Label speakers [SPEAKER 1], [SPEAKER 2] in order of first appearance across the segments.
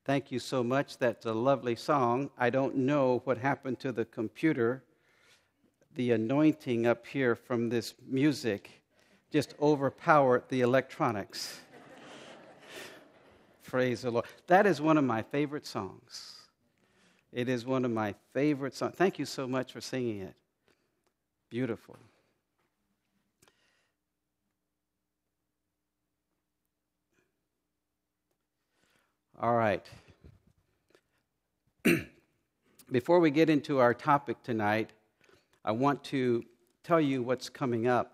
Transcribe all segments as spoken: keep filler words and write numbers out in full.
[SPEAKER 1] Thank you so much. That's a lovely song. I don't know what happened to the computer. The anointing up here from this music just overpowered the electronics. Praise the Lord. That is one of my favorite songs. It is one of my favorite songs. Thank you so much for singing it. Beautiful. All right. Before we get into our topic tonight, I want to tell you what's coming up.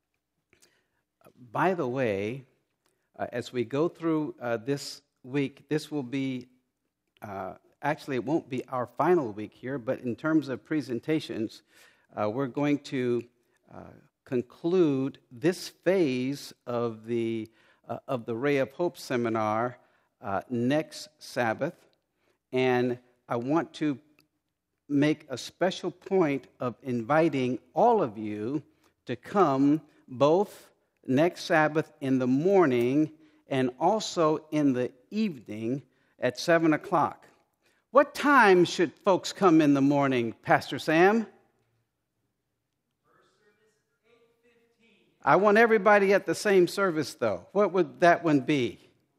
[SPEAKER 1] By the way, uh, as we go through uh, this week, this will be, uh, actually it won't be our final week here, but in terms of presentations, uh, we're going to uh, conclude this phase of the, uh, of the Ray of Hope seminar Uh, next Sabbath, and I want to make a special point of inviting all of you to come both next Sabbath in the morning and also in the evening at seven o'clock. What time should folks come in the morning, Pastor Sam? I want everybody at the same service, though. What would that one be?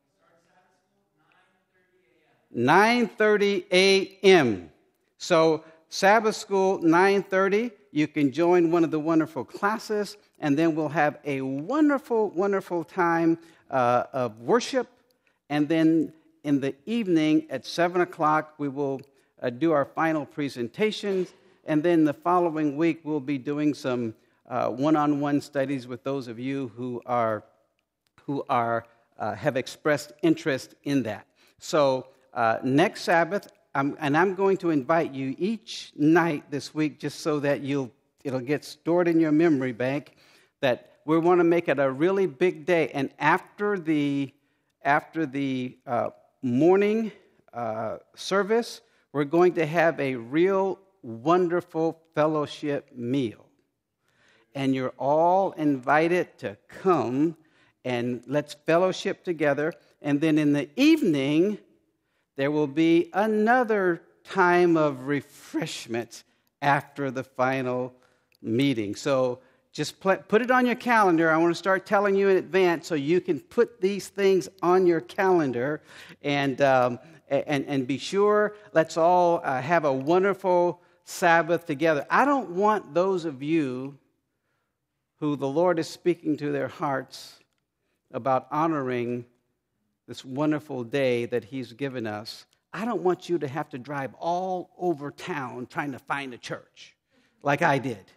[SPEAKER 1] nine thirty a.m. So Sabbath school, nine thirty. You can join one of the wonderful classes, and then we'll have a wonderful, wonderful time uh, of worship. And then in the evening at seven o'clock, we will uh, do our final presentations. And then the following week, we'll be doing some uh, one-on-one studies with those of you who are who are uh, have expressed interest in that. So Uh, next Sabbath, I'm, and I'm going to invite you each night this week just so that you'll it'll get stored in your memory bank, that we want to make it a really big day. And after the, after the uh, morning uh, service, we're going to have a real wonderful fellowship meal. And you're all invited to come, and let's fellowship together. And then in the evening, there will be another time of refreshment after the final meeting. So just put it on your calendar. I want to start telling you in advance so you can put these things on your calendar and um, and, and be sure. Let's all uh, have a wonderful Sabbath together. I don't want those of you who the Lord is speaking to their hearts about honoring this wonderful day that He's given us. I don't want you to have to drive all over town trying to find a church like I did.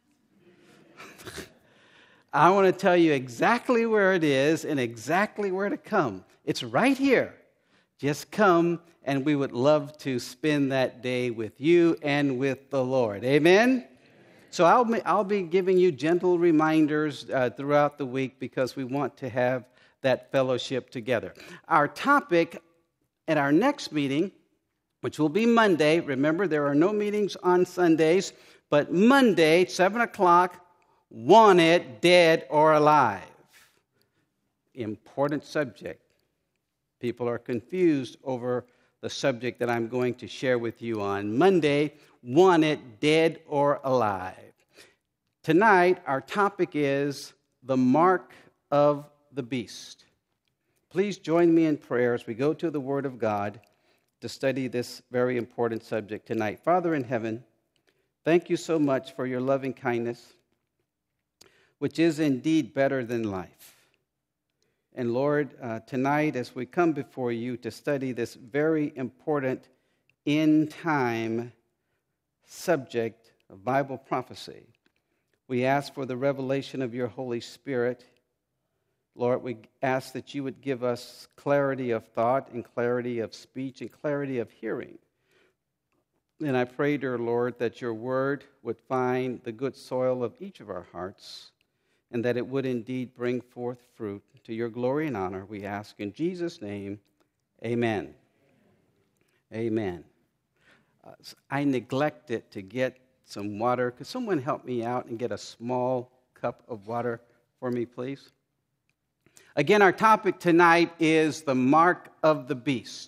[SPEAKER 1] I want to tell you exactly where it is and exactly where to come. It's right here. Just come, and we would love to spend that day with you and with the Lord. Amen? So I'll, I'll be giving you gentle reminders uh, throughout the week because we want to have that fellowship together. Our topic at our next meeting, which will be Monday, remember there are no meetings on Sundays, but Monday, seven o'clock, wanted, dead or alive. Important subject. People are confused over the subject that I'm going to share with you on Monday, wanted, dead or alive. Tonight, our topic is the mark of the beast. Please join me in prayer as we go to the Word of God to study this very important subject tonight. Father in heaven, thank you so much for your loving kindness, which is indeed better than life. And Lord, uh, tonight as we come before you to study this very important end-time subject of Bible prophecy, we ask for the revelation of your Holy Spirit. Lord, we ask that you would give us clarity of thought and clarity of speech and clarity of hearing. And I pray, dear Lord, that your word would find the good soil of each of our hearts and that it would indeed bring forth fruit to your glory and honor. We ask in Jesus' name, amen. Amen. Uh, I neglected to get some water. Could someone help me out and get a small cup of water for me, please? Again, our topic tonight is the mark of the beast.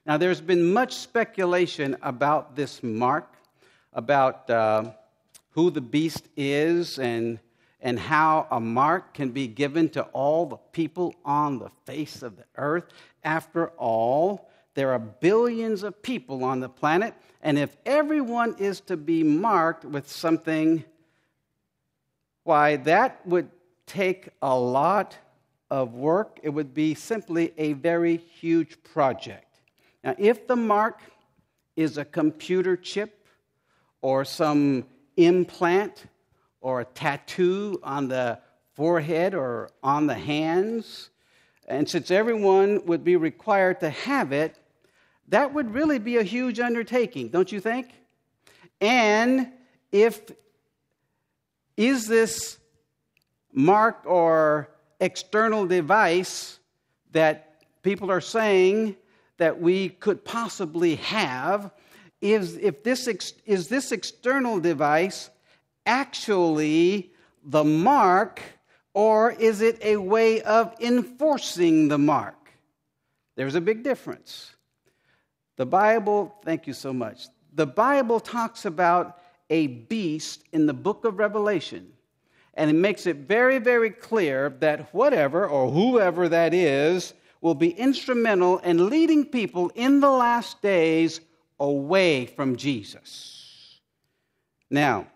[SPEAKER 1] Now, there's been much speculation about this mark, about uh, who the beast is, and, and how a mark can be given to all the people on the face of the earth. After all, there are billions of people on the planet, and if everyone is to be marked with something, why, that would take a lot of work. It would be simply a very huge project. Now, if the mark is a computer chip or some implant or a tattoo on the forehead or on the hands, and since everyone would be required to have it, that would really be a huge undertaking, don't you think? And if, is this mark or external device that people are saying that we could possibly have, is if this ex, is this external device actually the mark, or is it a way of enforcing the mark? There's a big difference. The Bible, thank you so much. The Bible talks about a beast in the book of Revelation, and it makes it very, very clear that whatever or whoever that is will be instrumental in leading people in the last days away from Jesus. Now,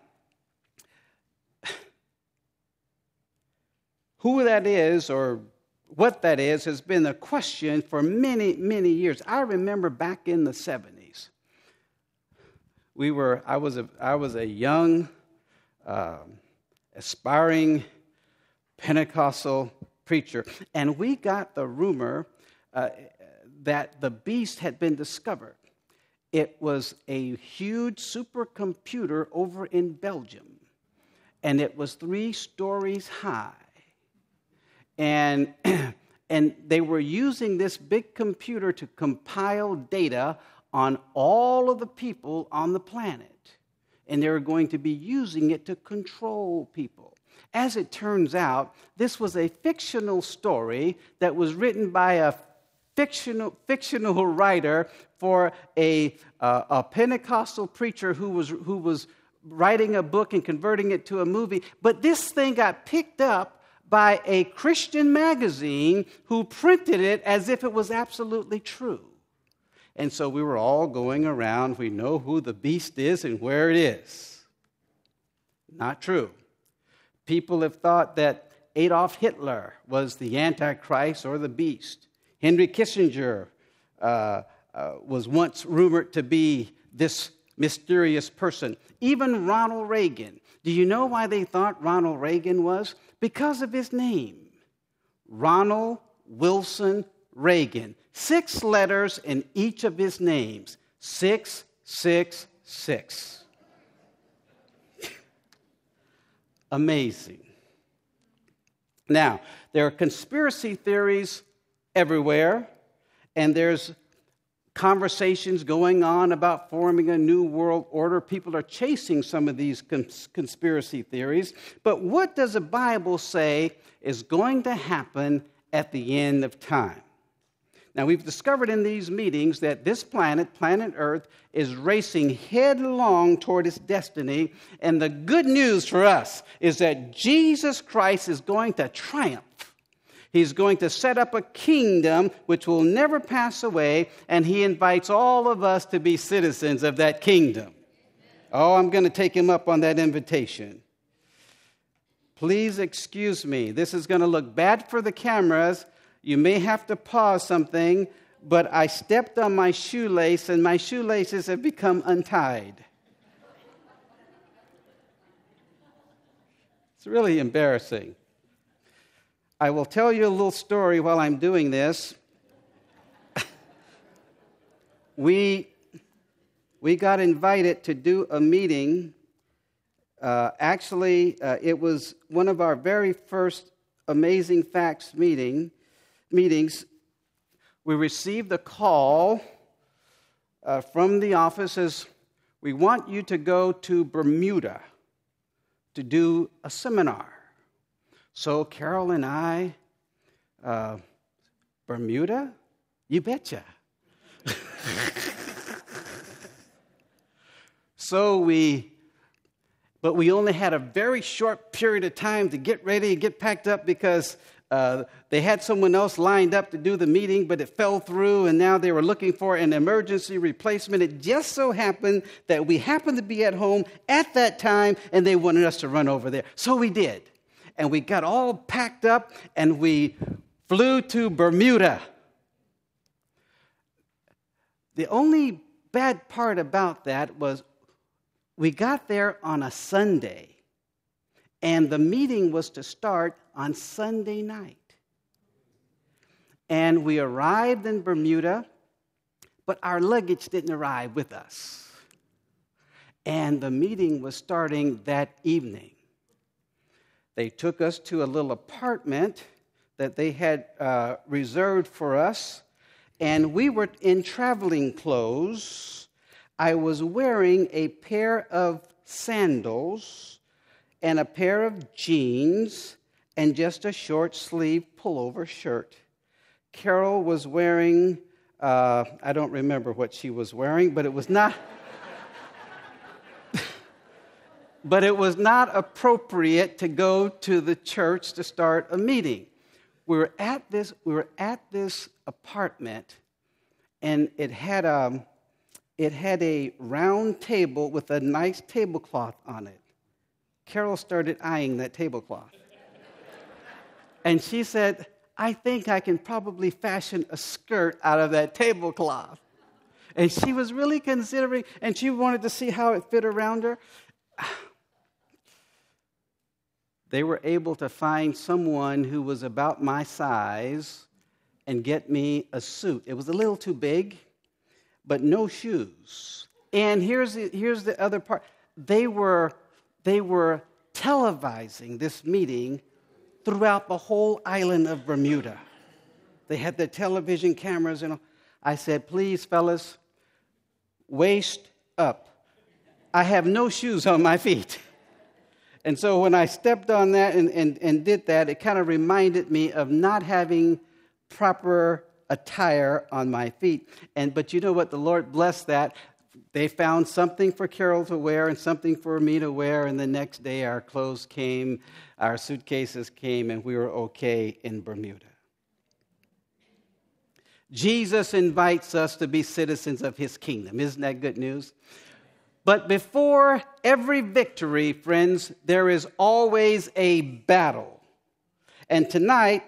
[SPEAKER 1] who that is or what that is has been a question for many, many years. I remember back in the seventies, we were. I was a. I was a young, uh, aspiring Pentecostal preacher, and we got the rumor uh, that the beast had been discovered. It was a huge supercomputer over in Belgium, and it was three stories high. And, and they were using this big computer to compile data on all of the people on the planet. And they were going to be using it to control people. As it turns out, this was a fictional story that was written by a fictional, fictional writer for a, uh, a Pentecostal preacher who was, who was writing a book and converting it to a movie. But this thing got picked up by a Christian magazine who printed it as if it was absolutely true. And so we were all going around. We know who the beast is and where it is. Not true. People have thought that Adolf Hitler was the Antichrist or the beast. Henry Kissinger uh, uh, was once rumored to be this mysterious person. Even Ronald Reagan. Do you know why they thought Ronald Reagan was? Because of his name. Ronald Wilson Reagan. Six letters in each of his names. Six, six, six. Amazing. Now, there are conspiracy theories everywhere, and there's conversations going on about forming a new world order. People are chasing some of these cons- conspiracy theories. But what does the Bible say is going to happen at the end of time? Now, we've discovered in these meetings that this planet, planet Earth, is racing headlong toward its destiny. And the good news for us is that Jesus Christ is going to triumph. He's going to set up a kingdom which will never pass away, and he invites all of us to be citizens of that kingdom. Oh, I'm going to take him up on that invitation. Please excuse me. This is going to look bad for the cameras. You may have to pause something, but I stepped on my shoelace, and my shoelaces have become untied. It's really embarrassing. I will tell you a little story while I'm doing this. we, we got invited to do a meeting. Uh, actually, uh, it was one of our very first Amazing Facts meeting, meetings. We received a call uh, from the office as, we want you to go to Bermuda to do a seminar. So Carol and I, uh, Bermuda? You betcha. So we, but we only had a very short period of time to get ready and get packed up because uh, they had someone else lined up to do the meeting, but it fell through, and now they were looking for an emergency replacement. It just so happened that we happened to be at home at that time, and they wanted us to run over there. So we did. And we got all packed up, and we flew to Bermuda. The only bad part about that was we got there on a Sunday, and the meeting was to start on Sunday night. And we arrived in Bermuda, but our luggage didn't arrive with us. And the meeting was starting that evening. They took us to a little apartment that they had uh, reserved for us, and we were in traveling clothes. I was wearing a pair of sandals and a pair of jeans and just a short sleeve pullover shirt. Carol was wearing, uh, I don't remember what she was wearing, but it was not, but it was not appropriate to go to the church to start a meeting. We were at this, we were at this apartment, and it had a, it had a round table with a nice tablecloth on it. Carol started eyeing that tablecloth. And she said, I think I can probably fashion a skirt out of that tablecloth. And she was really considering, and she wanted to see how it fit around her. They were able to find someone who was about my size and get me a suit. It was a little too big, but no shoes. And here's the, here's the other part. They were, they were televising this meeting throughout the whole island of Bermuda. They had their television cameras, and I said, please, fellas, waist up. I have no shoes on my feet. And so when I stepped on that and, and, and did that, it kind of reminded me of not having proper attire on my feet. And but you know what? The Lord blessed that. They found something for Carol to wear and something for me to wear, and the next day our clothes came, our suitcases came, and we were okay in Bermuda. Jesus invites us to be citizens of his kingdom. Isn't that good news? But before every victory, friends, there is always a battle. And tonight,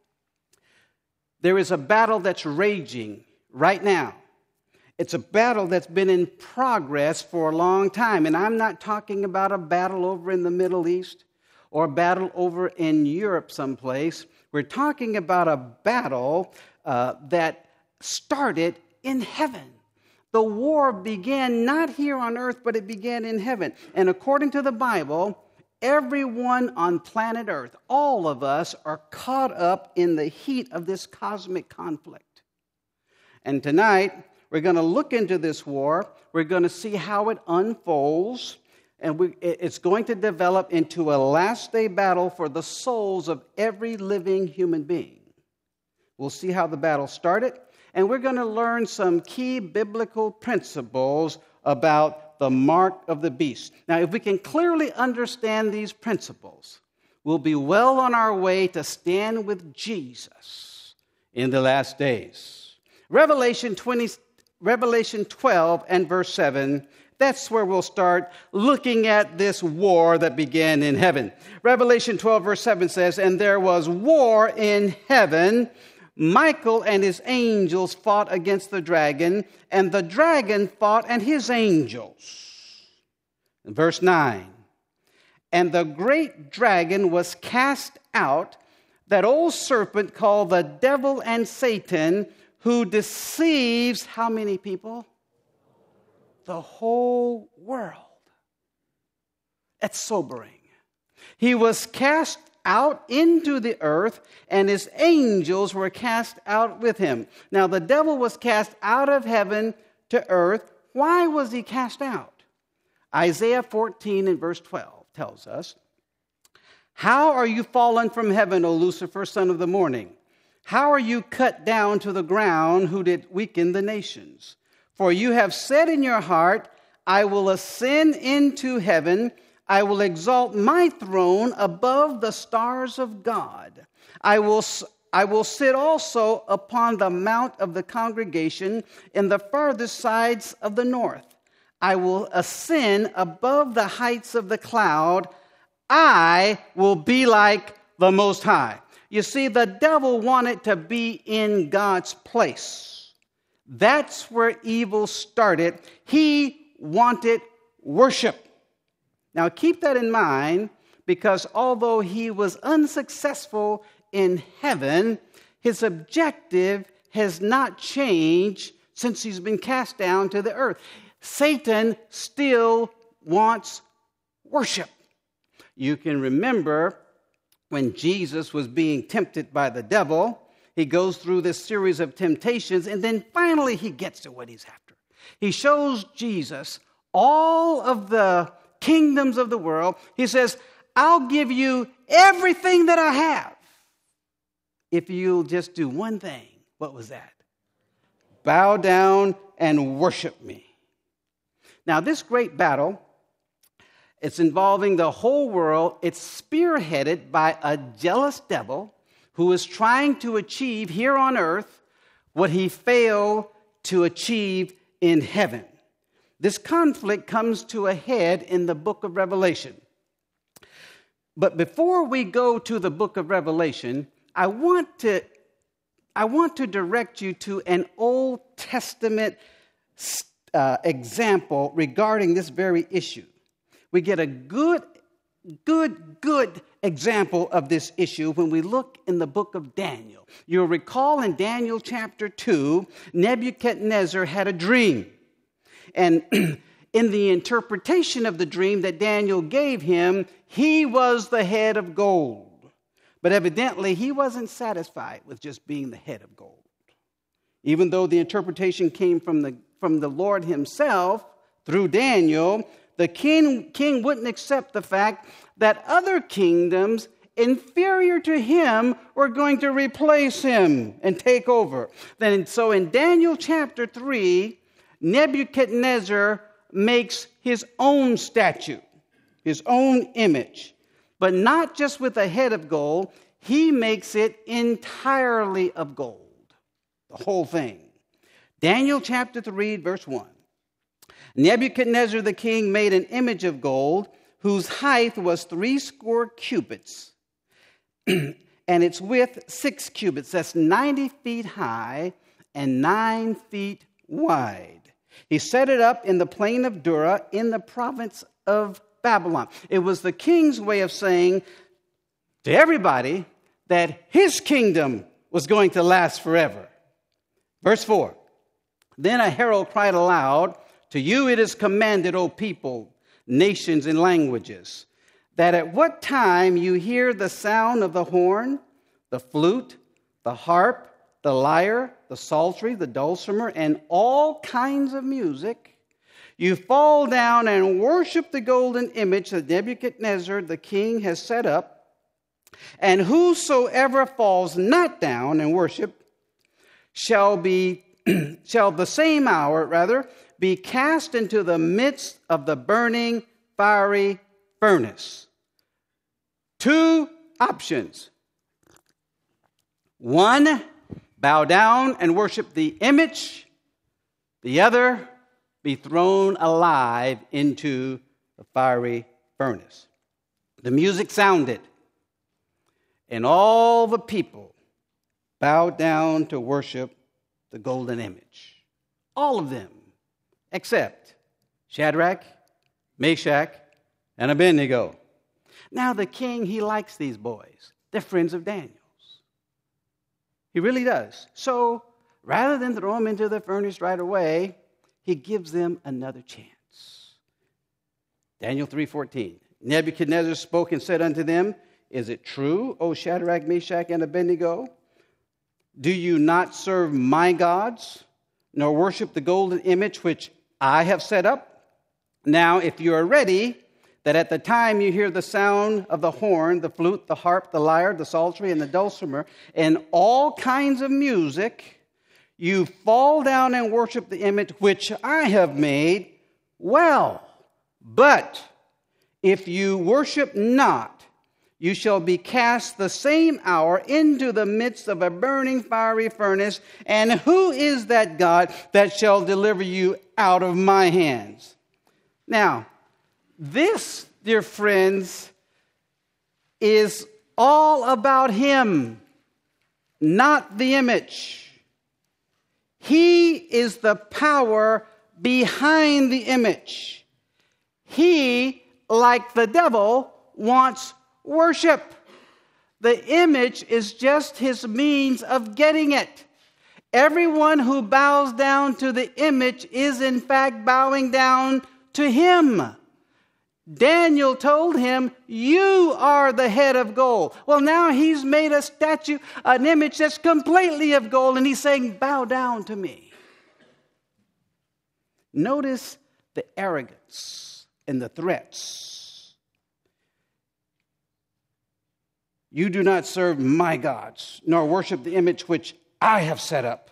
[SPEAKER 1] there is a battle that's raging right now. It's a battle that's been in progress for a long time. And I'm not talking about a battle over in the Middle East or a battle over in Europe someplace. We're talking about a battle uh, that started in heaven. The war began not here on earth, but it began in heaven. And according to the Bible, everyone on planet Earth, all of us, are caught up in the heat of this cosmic conflict. And tonight, we're going to look into this war. We're going to see how it unfolds. And we, it's going to develop into a last-day battle for the souls of every living human being. We'll see how the battle started. And we're going to learn some key biblical principles about the mark of the beast. Now, if we can clearly understand these principles, we'll be well on our way to stand with Jesus in the last days. Revelation twenty, Revelation twelve and verse seven, that's where we'll start looking at this war that began in heaven. Revelation twelve verse seven says, and there was war in heaven. Michael and his angels fought against the dragon, and the dragon fought and his angels. Verse nine, and the great dragon was cast out, that old serpent called the devil and Satan, who deceives how many people? The whole world. That's sobering. He was cast out into the earth, and his angels were cast out with him. Now, the devil was cast out of heaven to earth. Why was he cast out? Isaiah fourteen and verse twelve tells us, how are you fallen from heaven, O Lucifer, son of the morning? How are you cut down to the ground, who did weaken the nations? For you have said in your heart, I will ascend into heaven. I will exalt my throne above the stars of God. I will, I will sit also upon the mount of the congregation in the farthest sides of the north. I will ascend above the heights of the cloud. I will be like the Most High. You see, the devil wanted to be in God's place. That's where evil started. He wanted worship. Now, keep that in mind, because although he was unsuccessful in heaven, his objective has not changed since he's been cast down to the earth. Satan still wants worship. You can remember when Jesus was being tempted by the devil, he goes through this series of temptations, and then finally he gets to what he's after. He shows Jesus all of the kingdoms of the world. He says, I'll give you everything that I have if you'll just do one thing. What was that? Bow down and worship me. Now, this great battle, it's involving the whole world. It's spearheaded by a jealous devil who is trying to achieve here on earth what he failed to achieve in heaven. This conflict comes to a head in the book of Revelation. But before we go to the book of Revelation, I want to, I want to direct you to an Old Testament uh, example regarding this very issue. We get a good, good, good example of this issue when we look in the book of Daniel. You'll recall in Daniel chapter two, Nebuchadnezzar had a dream. And in the interpretation of the dream that Daniel gave him, he was the head of gold. But evidently, he wasn't satisfied with just being the head of gold. Even though the interpretation came from the, from the Lord himself through Daniel, the king, king wouldn't accept the fact that other kingdoms inferior to him were going to replace him and take over. Then, so in Daniel chapter three, Nebuchadnezzar makes his own statue, his own image, but not just with a head of gold. He makes it entirely of gold, the whole thing. Daniel chapter three, verse one. Nebuchadnezzar the king made an image of gold whose height was three score cubits, and its width six cubits. That's ninety feet high and nine feet wide. He set it up in the plain of Dura in the province of Babylon. It was the king's way of saying to everybody that his kingdom was going to last forever. Verse four. Then a herald cried aloud, to you it is commanded, O people, nations, and languages, that at what time you hear the sound of the horn, the flute, the harp, the lyre, the psaltery, the dulcimer, and all kinds of music, you fall down and worship the golden image that Nebuchadnezzar the king has set up, and whosoever falls not down and worship shall be shall the same hour rather be cast into the midst of the burning fiery furnace. Two options. One, bow down and worship the image. The other, be thrown alive into the fiery furnace. The music sounded, and all the people bowed down to worship the golden image. All of them, except Shadrach, Meshach, and Abednego. Now the king, he likes these boys. They're friends of Daniel's. He really does. So rather than throw them into the furnace right away, he gives them another chance. Daniel three fourteen. Nebuchadnezzar spoke and said unto them, is it true, O Shadrach, Meshach, and Abednego? Do you not serve my gods, nor worship the golden image which I have set up? Now, if you are ready, that at the time you hear the sound of the horn, the flute, the harp, the lyre, the psaltery, and the dulcimer, and all kinds of music, you fall down and worship the image which I have made, well, but if you worship not, you shall be cast the same hour into the midst of a burning fiery furnace. And who is that God that shall deliver you out of my hands? Now, this, dear friends, is all about him, not the image. He is the power behind the image. He, like the devil, wants worship. The image is just his means of getting it. Everyone who bows down to the image is in fact bowing down to him. Daniel told him, you are the head of gold. Well, now he's made a statue, an image that's completely of gold, and he's saying, bow down to me. Notice the arrogance and the threats. You do not serve my gods, nor worship the image which I have set up.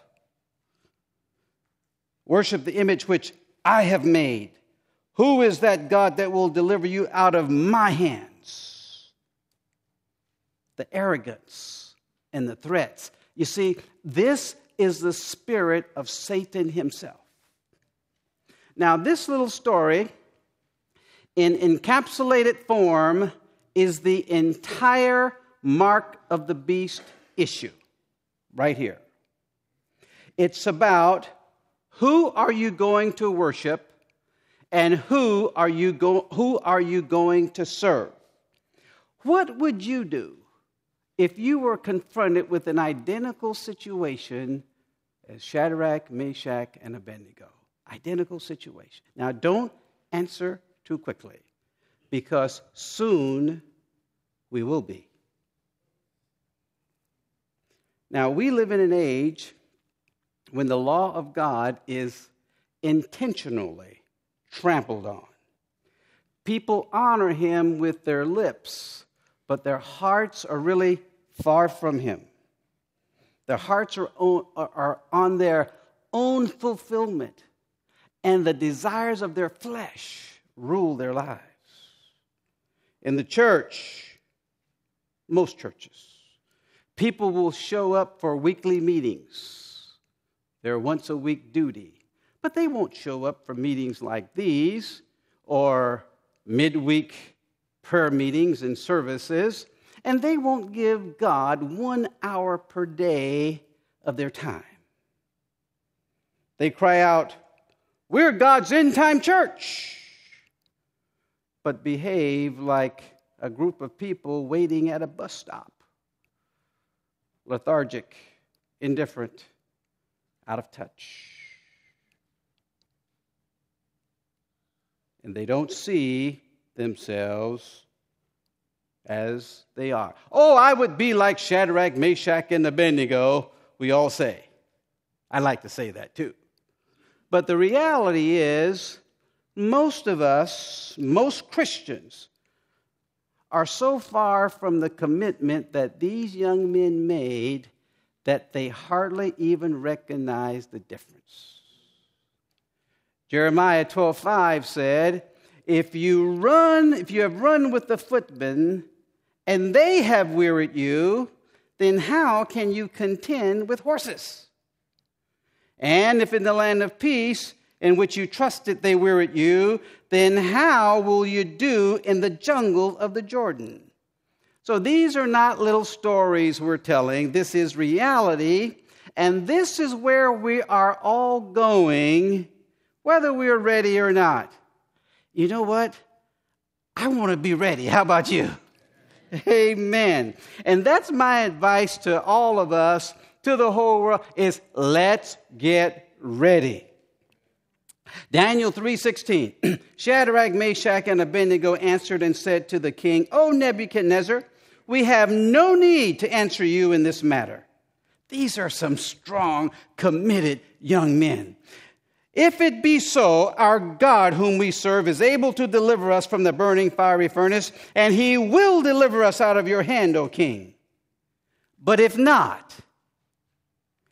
[SPEAKER 1] Worship the image which I have made. Who is that God that will deliver you out of my hands? The arrogance and the threats. You see, this is the spirit of Satan himself. Now, this little story, in encapsulated form, is the entire mark of the beast issue, right here. It's about who are you going to worship and who are you go- who are you going to serve? What would you do if you were confronted with an identical situation as Shadrach, Meshach, and Abednego? Identical situation. Now, don't answer too quickly, because soon we will be. Now, we live in an age when the law of God is intentionally trampled on. People honor him with their lips, but their hearts are really far from him. Their hearts are on, are on their own fulfillment, and the desires of their flesh rule their lives. In the church, most churches, people will show up for weekly meetings, their once-a-week duty. But they won't show up for meetings like these or midweek prayer meetings and services, and they won't give God one hour per day of their time. They cry out, we're God's end-time church, but behave like a group of people waiting at a bus stop, lethargic, indifferent, out of touch. And they don't see themselves as they are. Oh, I would be like Shadrach, Meshach, and Abednego, we all say. I like to say that too. But the reality is, most of us, most Christians, are so far from the commitment that these young men made that they hardly even recognize the difference. Jeremiah twelve five said, if you run, if you have run with the footmen, and they have wearied you, then how can you contend with horses? And if in the land of peace, in which you trusted, they wearied you, then how will you do in the jungle of the Jordan? So these are not little stories we're telling. This is reality, and this is where we are all going, whether we're ready or not. You know what? I want to be ready. How about you? Amen. And that's my advice to all of us, to the whole world, is let's get ready. Daniel three sixteen. Shadrach, Meshach, and Abednego answered and said to the king, O Nebuchadnezzar, we have no need to answer you in this matter. These are some strong, committed young men. If it be so, our God whom we serve is able to deliver us from the burning fiery furnace, and he will deliver us out of your hand, O king. But if not,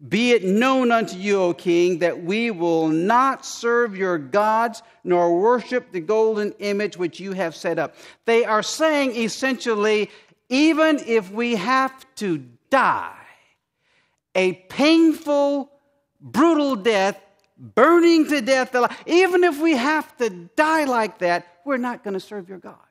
[SPEAKER 1] Be it known unto you, O king, that we will not serve your gods nor worship the golden image which you have set up. They are saying essentially, even if we have to die a painful, brutal death, burning to death, even if we have to die like that, we're not going to serve your gods.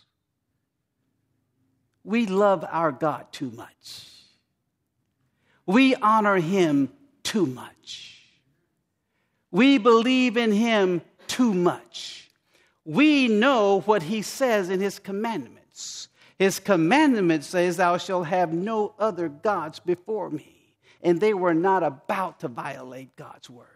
[SPEAKER 1] We love our God too much. We honor him too much. We believe in him too much. We know what he says in his commandments. His commandment says, thou shalt have no other gods before me. And they were not about to violate God's word.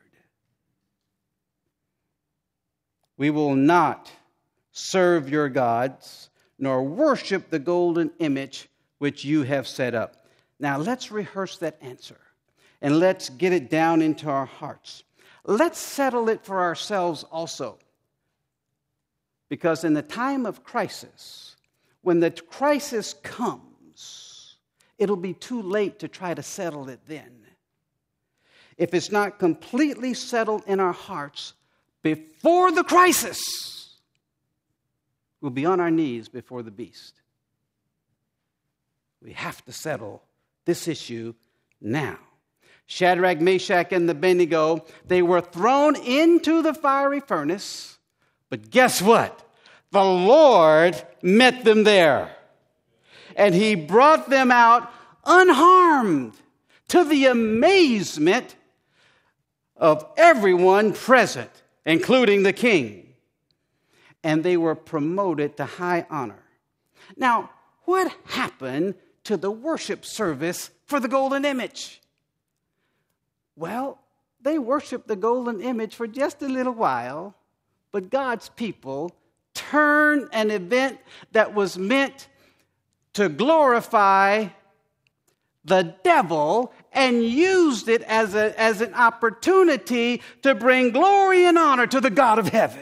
[SPEAKER 1] We will not serve your gods, nor worship the golden image which you have set up. Now, let's rehearse that answer, and let's get it down into our hearts. Let's settle it for ourselves also. Because in the time of crisis, when the crisis comes, it'll be too late to try to settle it then. If it's not completely settled in our hearts before the crisis, we'll be on our knees before the beast. We have to settle this issue now. Shadrach, Meshach, and Abednego, they were thrown into the fiery furnace, but guess what? The Lord met them there, and he brought them out unharmed, to the amazement of everyone present, including the king. And they were promoted to high honor. Now, what happened to the worship service for the golden image? Well, they worshiped the golden image for just a little while, but God's people turned an event that was meant to glorify the devil and used it as, a, as an opportunity to bring glory and honor to the God of heaven.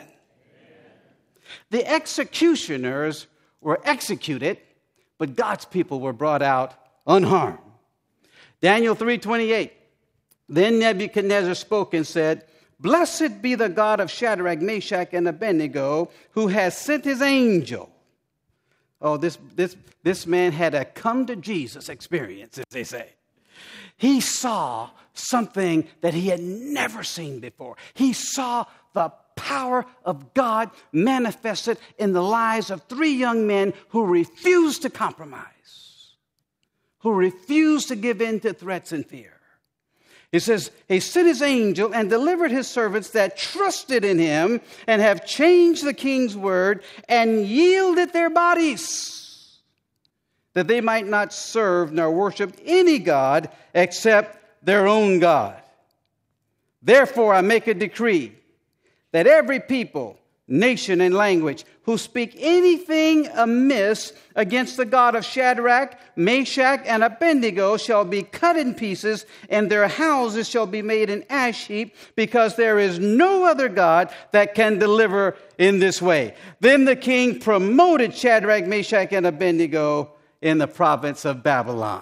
[SPEAKER 1] The executioners were executed, but God's people were brought out unharmed. Daniel three twenty-eight. Then Nebuchadnezzar spoke and said, blessed be the God of Shadrach, Meshach, and Abednego, who has sent his angel. Oh, this, this, this man had a come-to-Jesus experience, as they say. He saw something that he had never seen before. He saw the power of God manifested in the lives of three young men who refused to compromise, who refused to give in to threats and fear. He says, he sent his angel and delivered his servants that trusted in him and have changed the king's word and yielded their bodies, that they might not serve nor worship any god except their own God. Therefore I make a decree that every people, nation, and language who speak anything amiss against the God of Shadrach, Meshach, and Abednego shall be cut in pieces, and their houses shall be made an ash heap, because there is no other God that can deliver in this way. Then the king promoted Shadrach, Meshach, and Abednego in the province of Babylon.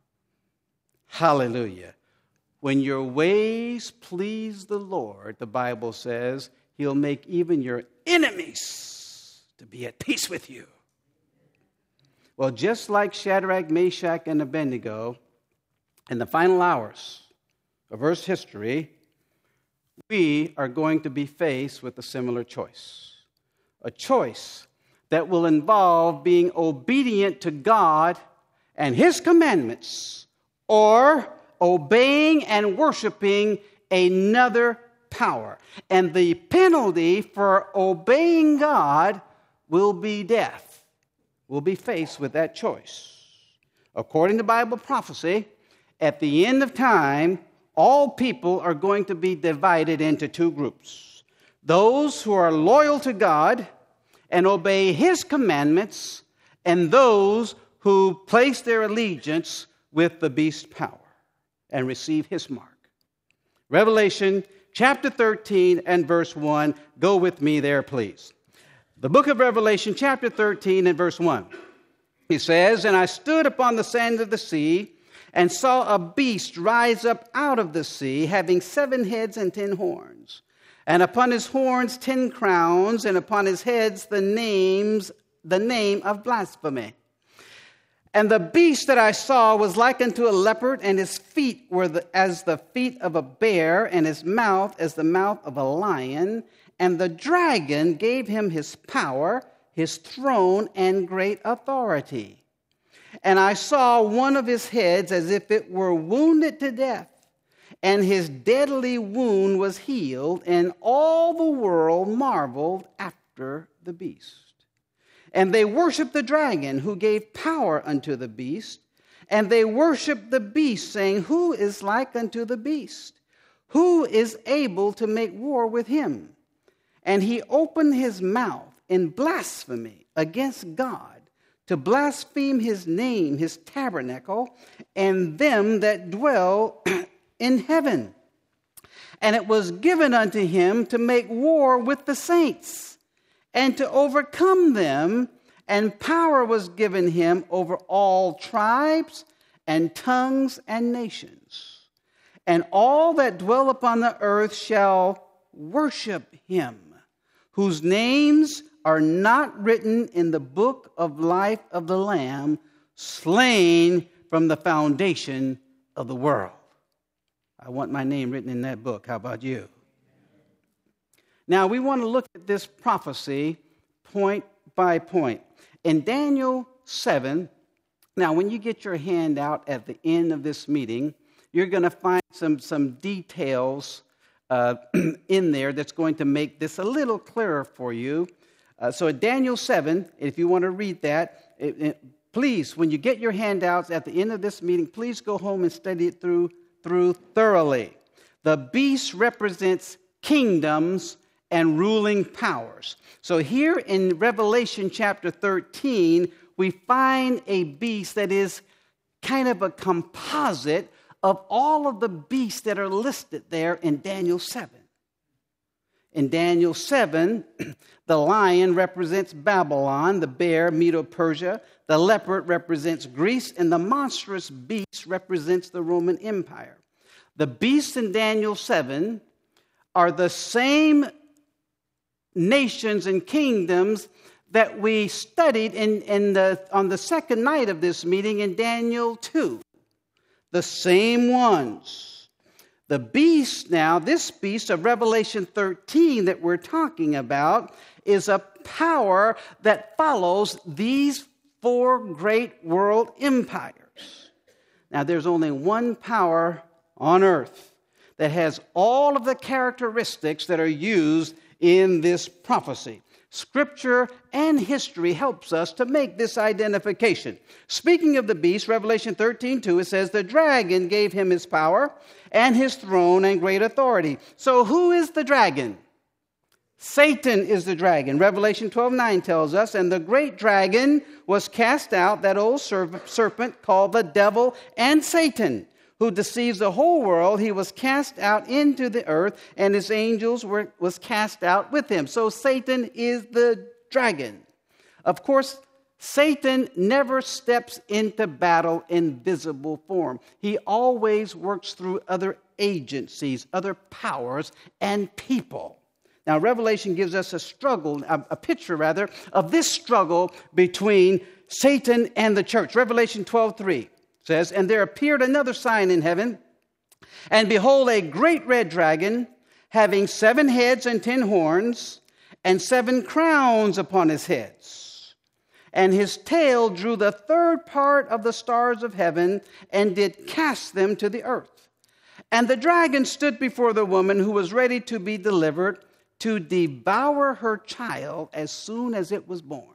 [SPEAKER 1] Hallelujah. When your ways please the Lord, the Bible says, he'll make even your enemies to be at peace with you. Well, just like Shadrach, Meshach, and Abednego, in the final hours of Earth's history, we are going to be faced with a similar choice. A choice that will involve being obedient to God and his commandments, or obeying and worshiping another power. And the penalty for obeying God will be death. We'll be faced with that choice. According to Bible prophecy, at the end of time, all people are going to be divided into two groups. Those who are loyal to God and obey his commandments, and those who place their allegiance with the beast power and receive his mark. Revelation chapter thirteen and verse one. Go with me there, please. The book of Revelation chapter thirteen and verse one. He says, and I stood upon the sand of the sea, and saw a beast rise up out of the sea, having seven heads and ten horns. And upon his horns ten crowns, and upon his heads the names, the name of blasphemy. And the beast that I saw was like unto a leopard, and his feet were the, as the feet of a bear, and his mouth as the mouth of a lion. And the dragon gave him his power, his throne, and great authority. And I saw one of his heads as if it were wounded to death, and his deadly wound was healed, and all the world marveled after the beast. And they worshiped the dragon, who gave power unto the beast. And they worshiped the beast, saying, Who is like unto the beast? Who is able to make war with him? And he opened his mouth in blasphemy against God, to blaspheme his name, his tabernacle, and them that dwell in heaven. And it was given unto him to make war with the saints, and to overcome them, and power was given him over all tribes and tongues and nations. And all that dwell upon the earth shall worship him, whose names are not written in the book of life of the Lamb, slain from the foundation of the world. I want my name written in that book. How about you? Now, we want to look at this prophecy point by point. In Daniel seven, now, when you get your hand out at the end of this meeting, you're going to find some, some details uh, in there that's going to make this a little clearer for you. Uh, so in Daniel seven, if you want to read that, it, it, please, when you get your handouts at the end of this meeting, please go home and study it through, through thoroughly. The beast represents kingdoms and ruling powers. So here in Revelation chapter thirteen, we find a beast that is kind of a composite of all of the beasts that are listed there in Daniel seven. In Daniel seven, the lion represents Babylon, the bear, Medo-Persia, the leopard represents Greece, and the monstrous beast represents the Roman Empire. The beasts in Daniel seven are the same nations and kingdoms that we studied in, in the, on the second night of this meeting in Daniel two. The same ones. The beast now, this beast of Revelation thirteen that we're talking about, is a power that follows these four great world empires. Now, there's only one power on earth that has all of the characteristics that are used in this prophecy. Scripture and history helps us to make this identification. Speaking of the beast, Revelation thirteen two, it says, the dragon gave him his power and his throne and great authority. So who is the dragon? Satan is the dragon. Revelation twelve nine tells us, and the great dragon was cast out, that old serpent called the devil and Satan, who deceives the whole world. He was cast out into the earth, and his angels were was cast out with him. So Satan is the dragon. Of course, Satan never steps into battle in visible form. He always works through other agencies, other powers, and people. Now, Revelation gives us a struggle, a, a picture rather, of this struggle between Satan and the church. Revelation twelve three. Says, and there appeared another sign in heaven, and behold, a great red dragon, having seven heads and ten horns, and seven crowns upon his heads. And his tail drew the third part of the stars of heaven, and did cast them to the earth. And the dragon stood before the woman who was ready to be delivered, to devour her child as soon as it was born.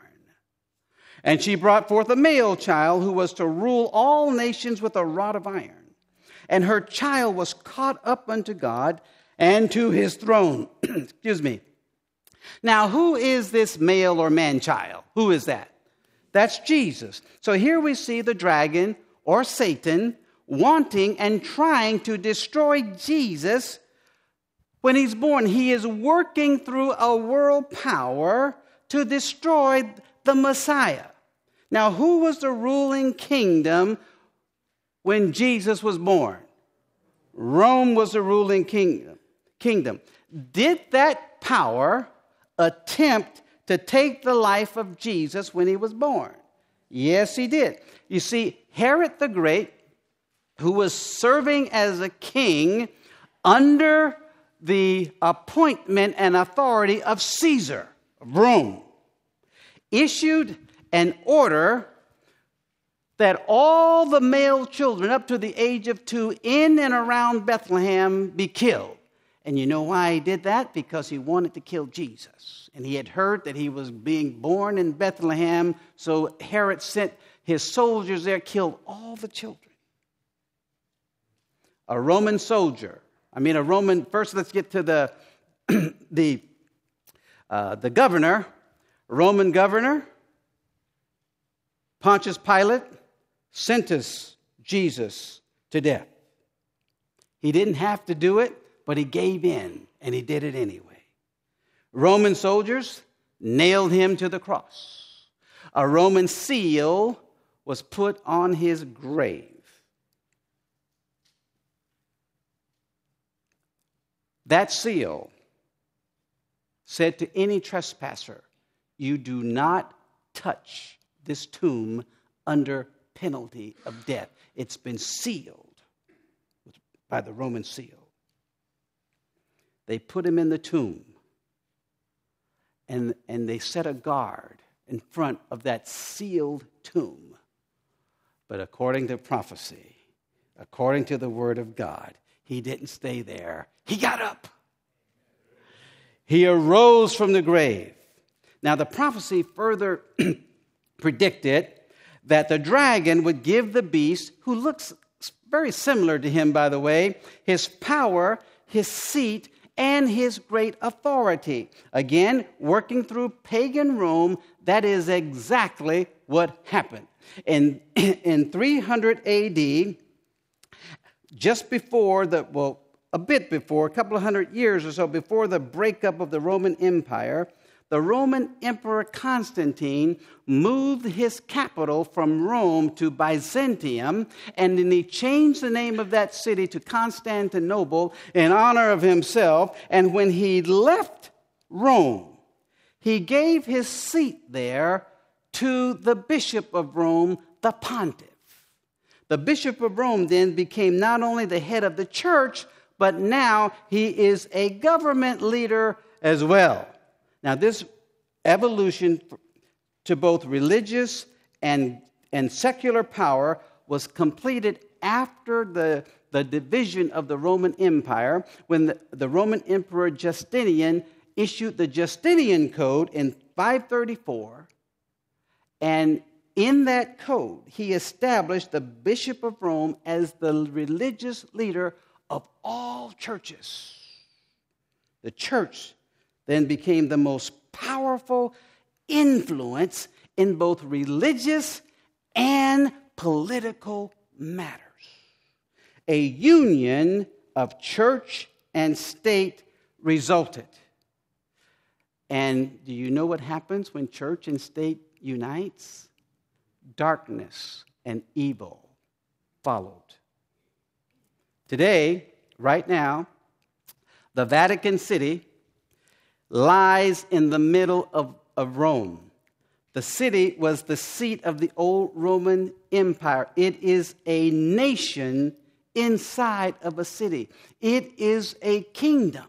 [SPEAKER 1] And she brought forth a male child who was to rule all nations with a rod of iron. And her child was caught up unto God and to his throne. Excuse me. Now, who is this male or man child? Who is that? That's Jesus. So here we see the dragon or Satan wanting and trying to destroy Jesus when he's born. He is working through a world power to destroy the Messiah. Now, who was the ruling kingdom when Jesus was born? Rome was a ruling kingdom. Kingdom. Did that power attempt to take the life of Jesus when he was born? Yes, he did. You see, Herod the Great, who was serving as a king under the appointment and authority of Caesar of Rome, issued an order that all the male children up to the age of two in and around Bethlehem be killed. And you know why he did that? Because he wanted to kill Jesus. And he had heard that he was being born in Bethlehem, so Herod sent his soldiers there, killed all the children. A Roman soldier, I mean a Roman, first let's get to the, the, uh, the governor, Roman governor, Pontius Pilate, sentenced Jesus to death. He didn't have to do it, but he gave in, and he did it anyway. Roman soldiers nailed him to the cross. A Roman seal was put on his grave. That seal said to any trespasser, "You do not touch this tomb under penalty of death." It's been sealed by the Roman seal. They put him in the tomb, and, and they set a guard in front of that sealed tomb. But according to prophecy, according to the word of God, he didn't stay there. He got up. He arose from the grave. Now, the prophecy further predicted that the dragon would give the beast, who looks very similar to him, by the way, his power, his seat, and his great authority. Again, working through pagan Rome, that is exactly what happened. In, in three hundred A D, just before the, well, a bit before, a couple of hundred years or so before the breakup of the Roman Empire, the Roman Emperor Constantine moved his capital from Rome to Byzantium, and then he changed the name of that city to Constantinople in honor of himself. And when he left Rome, he gave his seat there to the Bishop of Rome, the Pontiff. The Bishop of Rome then became not only the head of the church, but now he is a government leader as well. Now, this evolution to both religious and, and secular power was completed after the, the division of the Roman Empire, when the, the Roman Emperor Justinian issued the Justinian Code in five thirty-four. And in that code, he established the Bishop of Rome as the religious leader of all churches. The church then became the most powerful influence in both religious and political matters. A union of church and state resulted. And do you know what happens when church and state unites? Darkness and evil followed. Today, right now, the Vatican City lies in the middle of, of Rome. The city was the seat of the old Roman Empire. It is a nation inside of a city. It is a kingdom.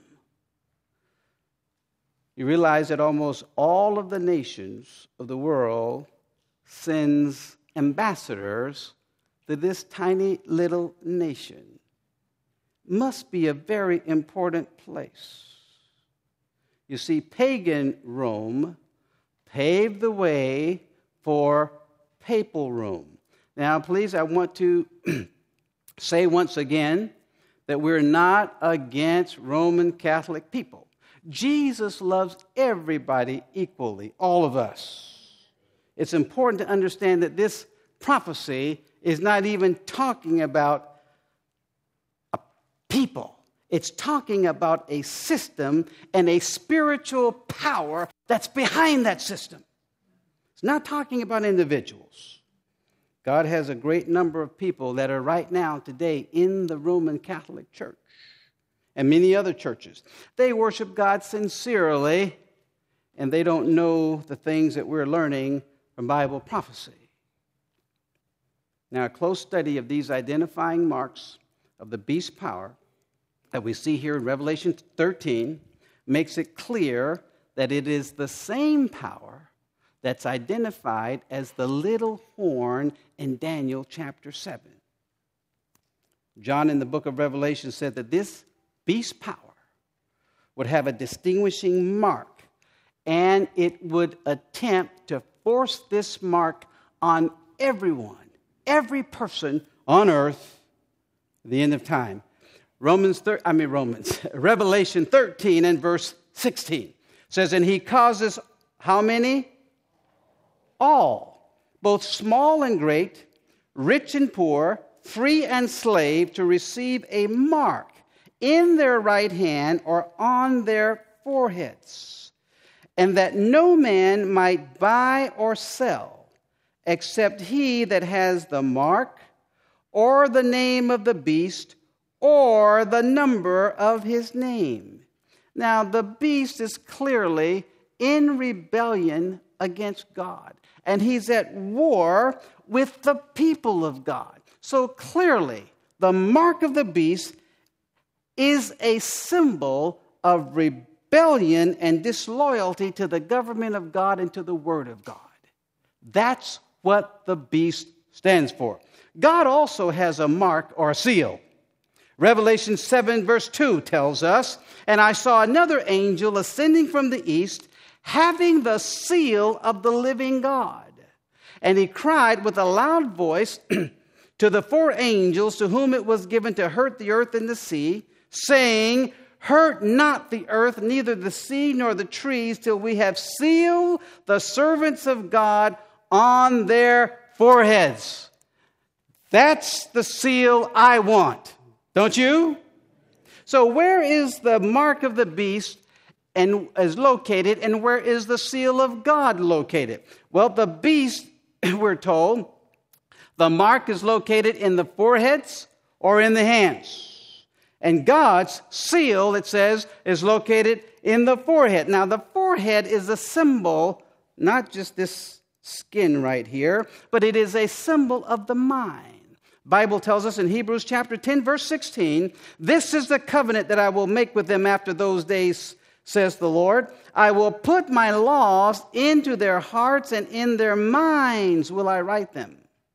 [SPEAKER 1] You realize that almost all of the nations of the world sends ambassadors to this tiny little nation. Must be a very important place. You see, pagan Rome paved the way for papal Rome. Now, please, I want to say once again that we're not against Roman Catholic people. Jesus loves everybody equally, all of us. It's important to understand that this prophecy is not even talking about a people. It's talking about a system and a spiritual power that's behind that system. It's not talking about individuals. God has a great number of people that are right now today in the Roman Catholic Church and many other churches. They worship God sincerely, and they don't know the things that we're learning from Bible prophecy. Now, a close study of these identifying marks of the beast's power that we see here in Revelation thirteen makes it clear that it is the same power that's identified as the little horn in Daniel chapter seven. John in the book of Revelation said that this beast's power would have a distinguishing mark, and it would attempt to force this mark on everyone, every person on earth at the end of time. Romans, thir- I mean Romans, Revelation thirteen and verse sixteen says, and he causes how many? All, both small and great, rich and poor, free and slave, to receive a mark in their right hand or on their foreheads, and that no man might buy or sell except he that has the mark or the name of the beast or the number of his name. Now, the beast is clearly in rebellion against God, and he's at war with the people of God. So clearly, the mark of the beast is a symbol of rebellion and disloyalty to the government of God and to the Word of God. That's what the beast stands for. God also has a mark or a seal. Revelation seven verse two tells us, and I saw another angel ascending from the east, having the seal of the living God. And he cried with a loud voice to the four angels to whom it was given to hurt the earth and the sea, saying, hurt not the earth, neither the sea nor the trees, till we have sealed the servants of God on their foreheads. That's the seal I want. Don't you? So where is the mark of the beast and is located, and where is the seal of God located? Well, the beast, we're told, the mark is located in the foreheads or in the hands. And God's seal, it says, is located in the forehead. Now, the forehead is a symbol, not just this skin right here, but it is a symbol of the mind. Bible tells us in Hebrews chapter ten, verse sixteen, this is the covenant that I will make with them after those days, says the Lord. I will put my laws into their hearts, and in their minds will I write them.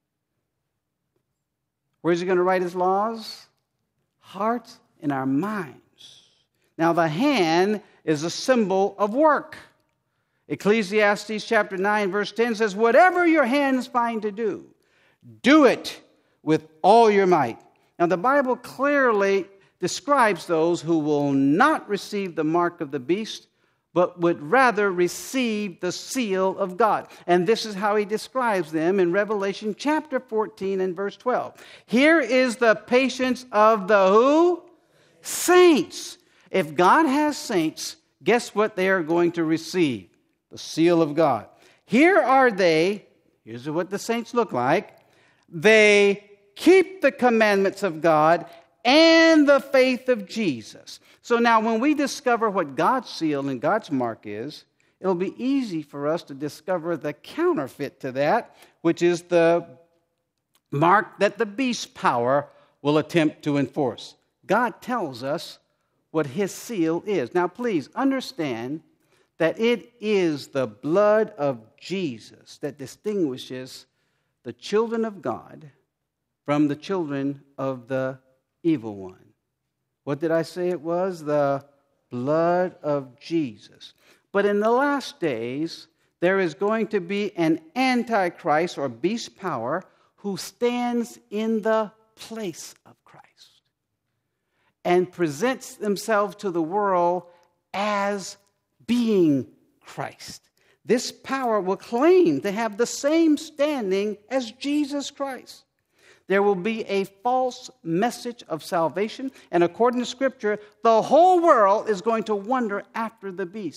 [SPEAKER 1] Where's he going to write his laws? Hearts in our minds. Now, the hand is a symbol of work. Ecclesiastes chapter nine, verse ten says, whatever your hands find to do, do it with all your might. Now, the Bible clearly describes those who will not receive the mark of the beast, but would rather receive the seal of God. And this is how he describes them in Revelation chapter fourteen and verse twelve. Here is the patience of the who? Saints. If God has saints, guess what they are going to receive? The seal of God. Here are they. Here's what the saints look like. They keep the commandments of God and the faith of Jesus. So now when we discover what God's seal and God's mark is, it'll be easy for us to discover the counterfeit to that, which is the mark that the beast's power will attempt to enforce. God tells us what his seal is. Now please understand that it is the blood of Jesus that distinguishes the children of God from the children of the evil one. What did I say it was? The blood of Jesus. But in the last days, there is going to be an antichrist or beast power who stands in the place of Christ and presents themselves to the world as being Christ. This power will claim to have the same standing as Jesus Christ. There will be a false message of salvation, and according to Scripture, the whole world is going to wonder after the beast.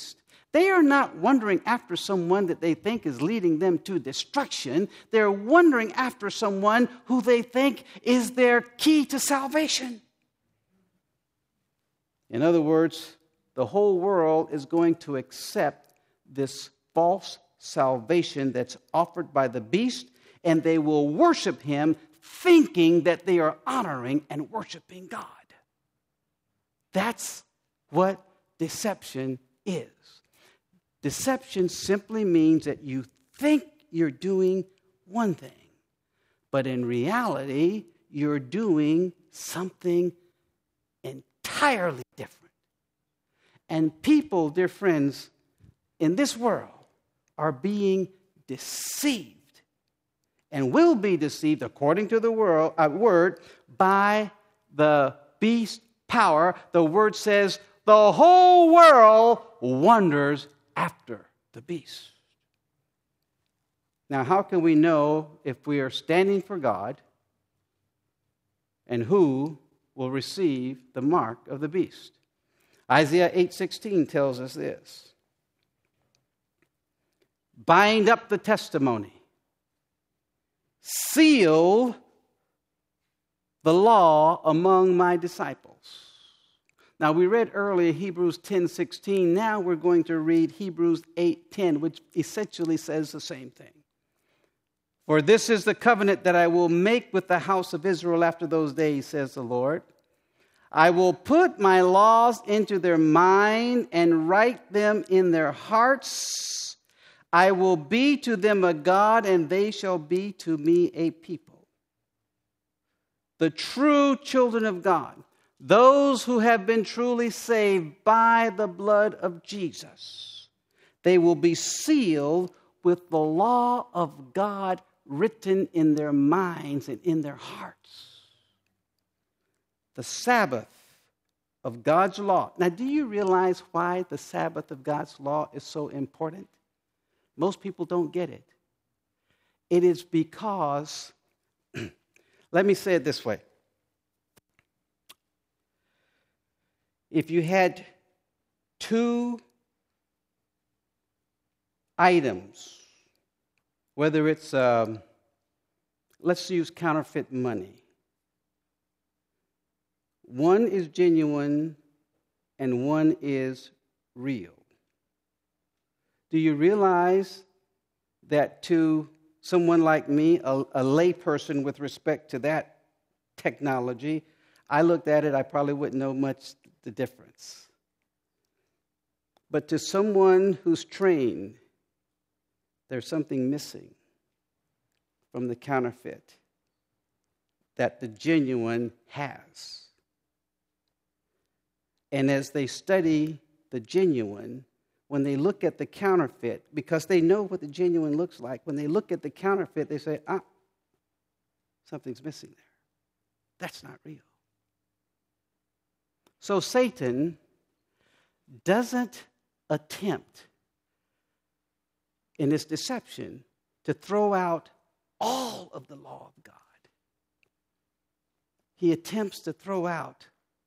[SPEAKER 1] They are not wandering after someone that they think is leading them to destruction. They're wandering after someone who they think is their key to salvation. In other words, the whole world is going to accept this false salvation that's offered by the beast, and they will worship him thinking that they are honoring and worshiping God. That's what deception is. Deception simply means that you think you're doing one thing, but in reality, you're doing something entirely different. And people, dear friends, in this world are being deceived and will be deceived, according to the world, uh, word, by the beast power. The word says the whole world wonders after the beast. Now, how can we know if we are standing for God and who will receive the mark of the beast? Isaiah eight sixteen tells us this. Bind up the testimony. Seal the law among my disciples. Now, we read earlier Hebrews ten sixteen. Now we're going to read Hebrews eight ten, which essentially says the same thing. For this is the covenant that I will make with the house of Israel after those days, says the Lord. I will put my laws into their mind and write them in their hearts. I will be to them a God, and they shall be to me a people. The true children of God, those who have been truly saved by the blood of Jesus, they will be sealed with the law of God written in their minds and in their hearts. The Sabbath of God's law. Now, do you realize why the Sabbath of God's law is so important? Most people don't get it. It is because, let me say it this way. If you had two items, whether it's, um, let's use counterfeit money. One is genuine and one is real. Do you realize that to someone like me, a, a lay person with respect to that technology, I looked at it, I probably wouldn't know much the difference. But to someone who's trained, there's something missing from the counterfeit that the genuine has. And as they study the genuine, when they look at the counterfeit, because they know what the genuine looks like, when they look at the counterfeit, they say, ah, something's missing there. That's not real. So Satan doesn't attempt in his deception to throw out all of the law of God. He attempts to throw out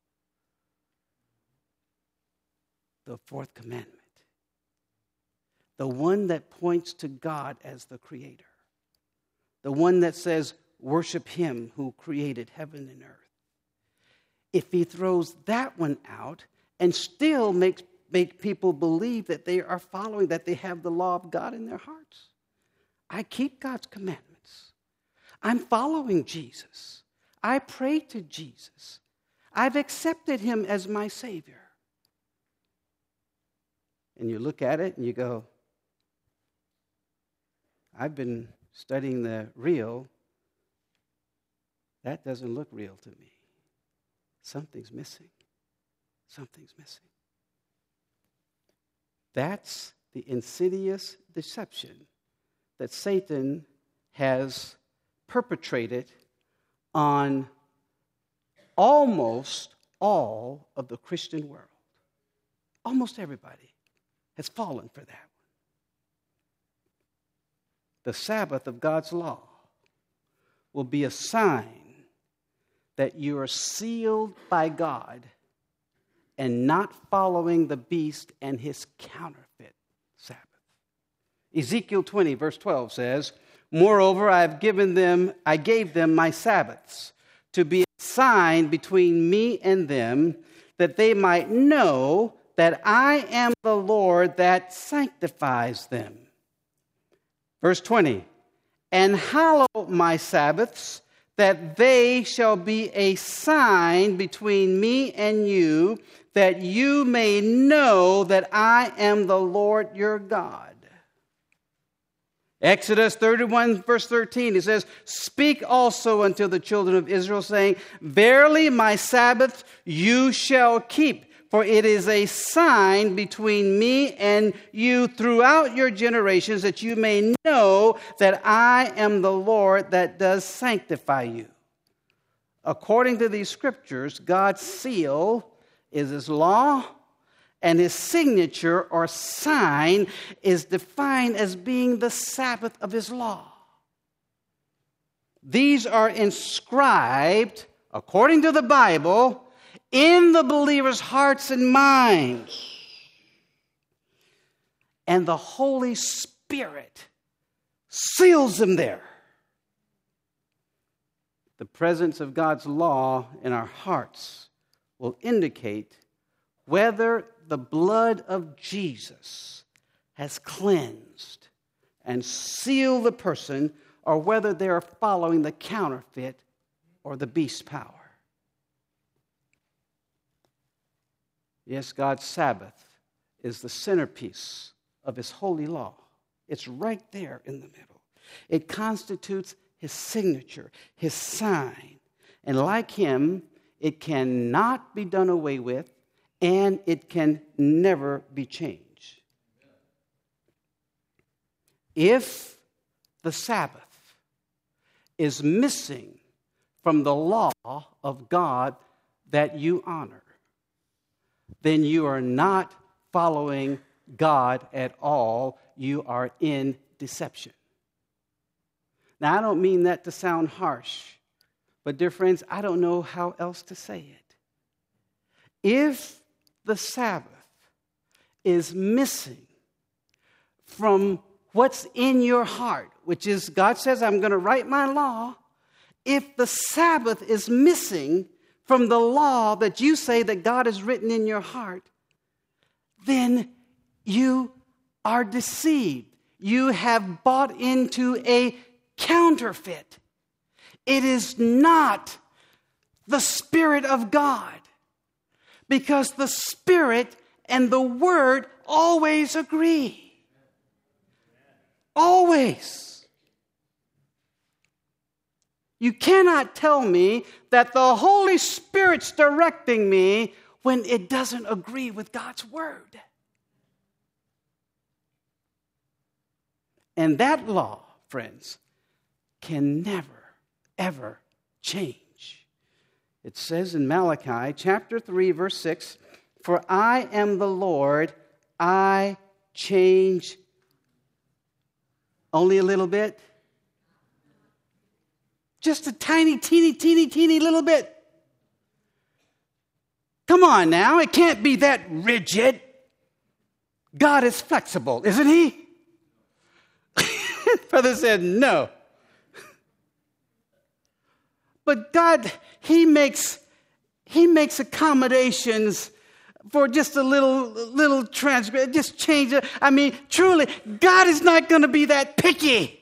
[SPEAKER 1] the fourth commandment, the one that points to God as the creator, the one that says, worship him who created heaven and earth. If he throws that one out and still makes make people believe that they are following, that they have the law of God in their hearts. I keep God's commandments. I'm following Jesus. I pray to Jesus. I've accepted him as my Savior. And you look at it and you go, I've been studying the real. That doesn't look real to me. Something's missing. Something's missing. That's the insidious deception that Satan has perpetrated on almost all of the Christian world. Almost everybody has fallen for that one. The Sabbath of God's law will be a sign that you are sealed by God and not following the beast and his counterfeit Sabbath. Ezekiel twenty, verse twelve says, moreover, I have given them, I gave them my Sabbaths to be a sign between me and them, that they might know that I am the Lord that sanctifies them. Verse twenty, and hallow my Sabbaths, that they shall be a sign between me and you, that you may know that I am the Lord your God. Exodus thirty-one, verse thirteen, it says, speak also unto the children of Israel, saying, verily my Sabbath you shall keep, for it is a sign between me and you throughout your generations, that you may know that I am the Lord that does sanctify you. According to these scriptures, God's seal is his law, and his signature or sign is defined as being the Sabbath of his law. These are inscribed, according to the Bible, in the believers' hearts and minds. And the Holy Spirit seals them there. The presence of God's law in our hearts will indicate whether the blood of Jesus has cleansed and sealed the person, or whether they are following the counterfeit or the beast power. Yes, God's Sabbath is the centerpiece of his holy law. It's right there in the middle. It constitutes his signature, his sign. And like him, it cannot be done away with, and it can never be changed. If the Sabbath is missing from the law of God that you honor, then you are not following God at all. You are in deception. Now, I don't mean that to sound harsh, but dear friends, I don't know how else to say it. If the Sabbath is missing from what's in your heart, which is, God says, I'm going to write my law. If the Sabbath is missing from the law that you say that God has written in your heart, then you are deceived. You have bought into a counterfeit. It is not the Spirit of God, because the Spirit and the Word always agree. Always. You cannot tell me that the Holy Spirit's directing me when it doesn't agree with God's Word. And that law, friends, can never, ever change. It says in Malachi chapter three, verse six, for I am the Lord, I change only a little bit. Just a tiny, teeny, teeny, teeny little bit. Come on now, it can't be that rigid. God is flexible, isn't he? Brother said no. But God, he makes he makes accommodations for just a little little transgression, just change it. I mean, truly, God is not going to be that picky.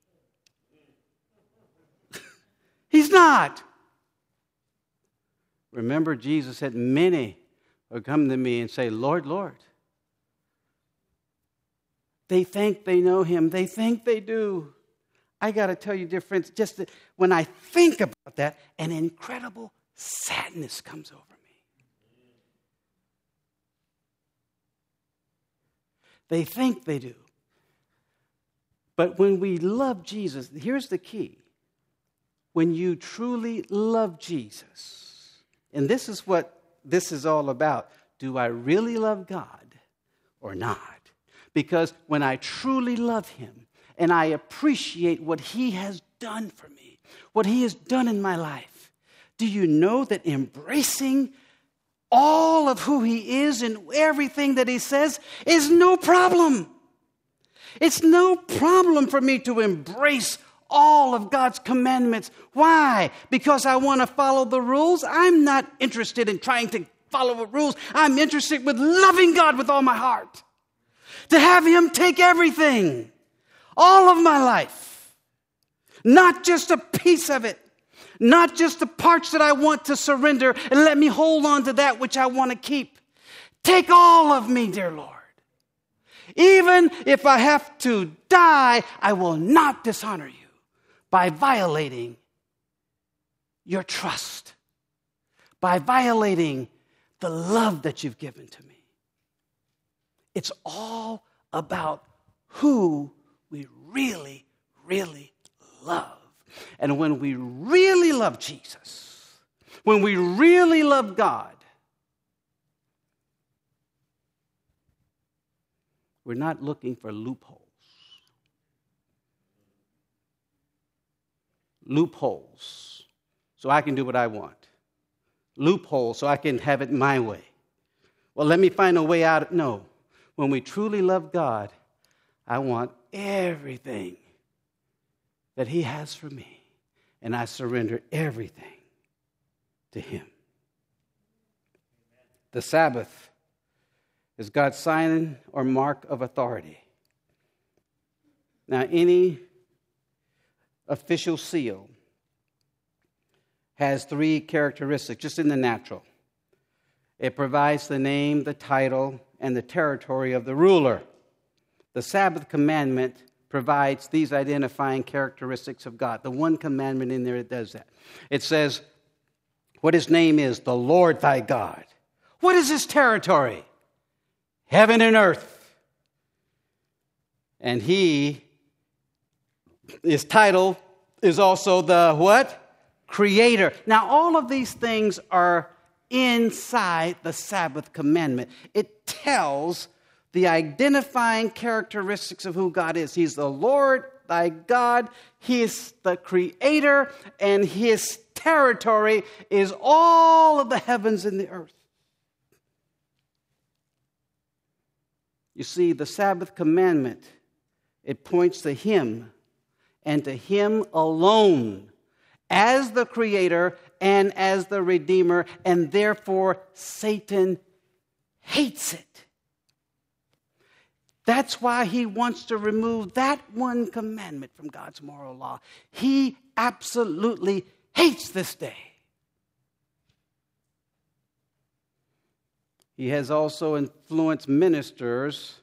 [SPEAKER 1] He's not. Remember, Jesus said, many will come to me and say, Lord, Lord. They think they know him. They think they do. I got to tell you, dear friends, just that when I think about that, an incredible sadness comes over me. They think they do. But when we love Jesus, here's the key. When you truly love Jesus, and this is what this is all about. Do I really love God or not? Because when I truly love him and I appreciate what he has done for me, what he has done in my life, do you know that embracing all of who he is and everything that he says is no problem. It's no problem for me to embrace all of God's commandments. Why? Because I want to follow the rules? I'm not interested in trying to follow the rules. I'm interested with loving God with all my heart. To have him take everything, all of my life, not just a piece of it, not just the parts that I want to surrender and let me hold on to that which I want to keep. Take all of me, dear Lord. Even if I have to die, I will not dishonor you by violating your trust, by violating the love that you've given to me. It's all about who we really, really love. And when we really love Jesus, when we really love God, we're not looking for loopholes. Loopholes, so I can do what I want. Loopholes, so I can have it my way. Well, let me find a way out. No. When we truly love God, I want everything that he has for me, and I surrender everything to him. The Sabbath is God's sign or mark of authority. Now, any official seal has three characteristics, just in the natural. It provides the name, the title, and the territory of the ruler. The Sabbath commandment provides these identifying characteristics of God. The one commandment in there that does that. It says what his name is, the Lord thy God. What is his territory? Heaven and earth. And he, his title is also the what? Creator. Now, all of these things are inside the Sabbath commandment. It tells the identifying characteristics of who God is. He's the Lord thy God. He is the creator, and his territory is all of the heavens and the earth. You see, the Sabbath commandment, it points to him and to him alone as the creator and as the redeemer, and therefore Satan hates it. That's why he wants to remove that one commandment from God's moral law. He absolutely hates this day. He has also influenced ministers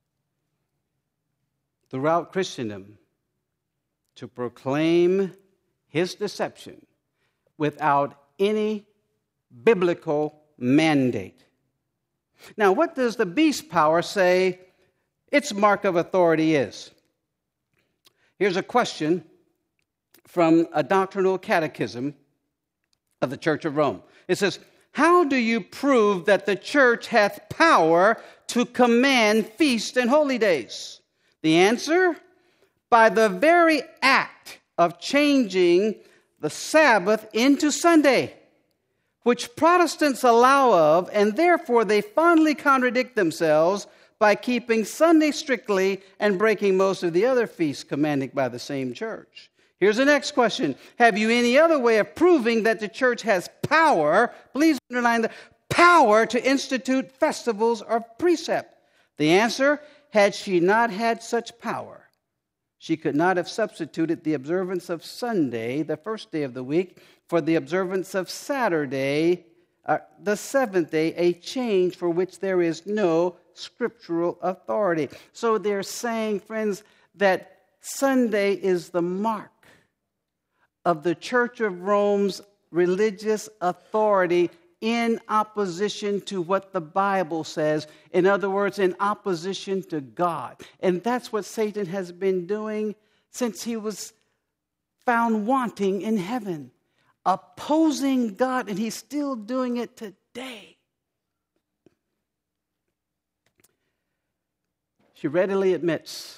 [SPEAKER 1] throughout Christendom to proclaim his deception without any biblical mandate. Now, what does the beast power say its mark of authority is? Here's a question from a doctrinal catechism of the Church of Rome. It says, how do you prove that the church hath power to command feasts and holy days? The answer, by the very act of changing the Sabbath into Sunday, which Protestants allow of, and therefore they fondly contradict themselves by keeping Sunday strictly and breaking most of the other feasts commanded by the same church. Here's the next question. Have you any other way of proving that the church has power, please underline the power, to institute festivals or precept? The answer, had she not had such power, she could not have substituted the observance of Sunday, the first day of the week, for the observance of Saturday, uh, the seventh day, a change for which there is no scriptural authority. So they're saying, friends, that Sunday is the mark of the Church of Rome's religious authority in opposition to what the Bible says. In other words, in opposition to God. And that's what Satan has been doing since he was found wanting in heaven, opposing God, and he's still doing it today. She readily admits,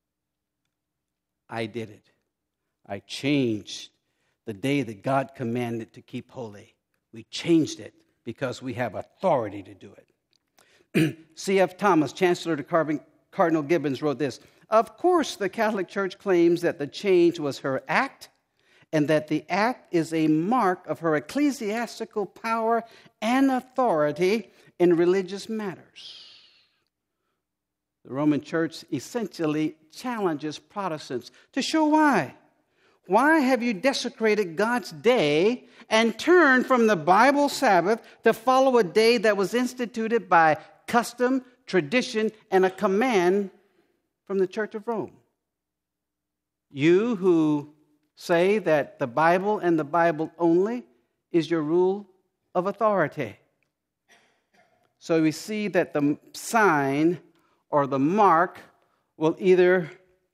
[SPEAKER 1] I did it. I changed the day that God commanded to keep holy. We changed it because we have authority to do it. C F Thomas, Chancellor to Cardinal Gibbons, wrote this: "Of course, the Catholic Church claims that the change was her act, and that the act is a mark of her ecclesiastical power and authority in religious matters." The Roman Church essentially challenges Protestants to show why. Why have you desecrated God's day and turned from the Bible Sabbath to follow a day that was instituted by custom, tradition, and a command from the Church of Rome? You who say that the Bible and the Bible only is your rule of authority. So we see that the sign or the mark will either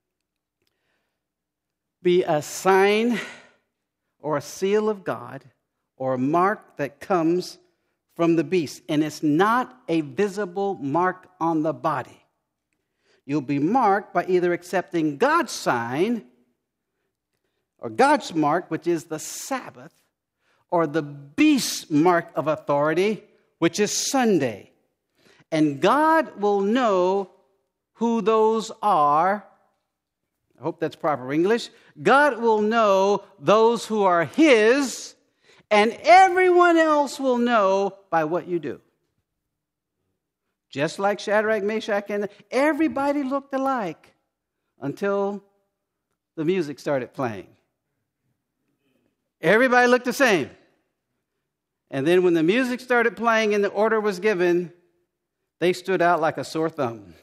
[SPEAKER 1] be a sign or a seal of God, or a mark that comes from the beast. And it's not a visible mark on the body. You'll be marked by either accepting God's sign or God's mark, which is the Sabbath, or the beast's mark of authority, which is Sunday. And God will know who those are. I hope that's proper English. God will know those who are His, and everyone else will know by what you do. Just like Shadrach, Meshach, and everybody looked alike until the music started playing. Everybody looked the same. And then when the music started playing and the order was given, they stood out like a sore thumb.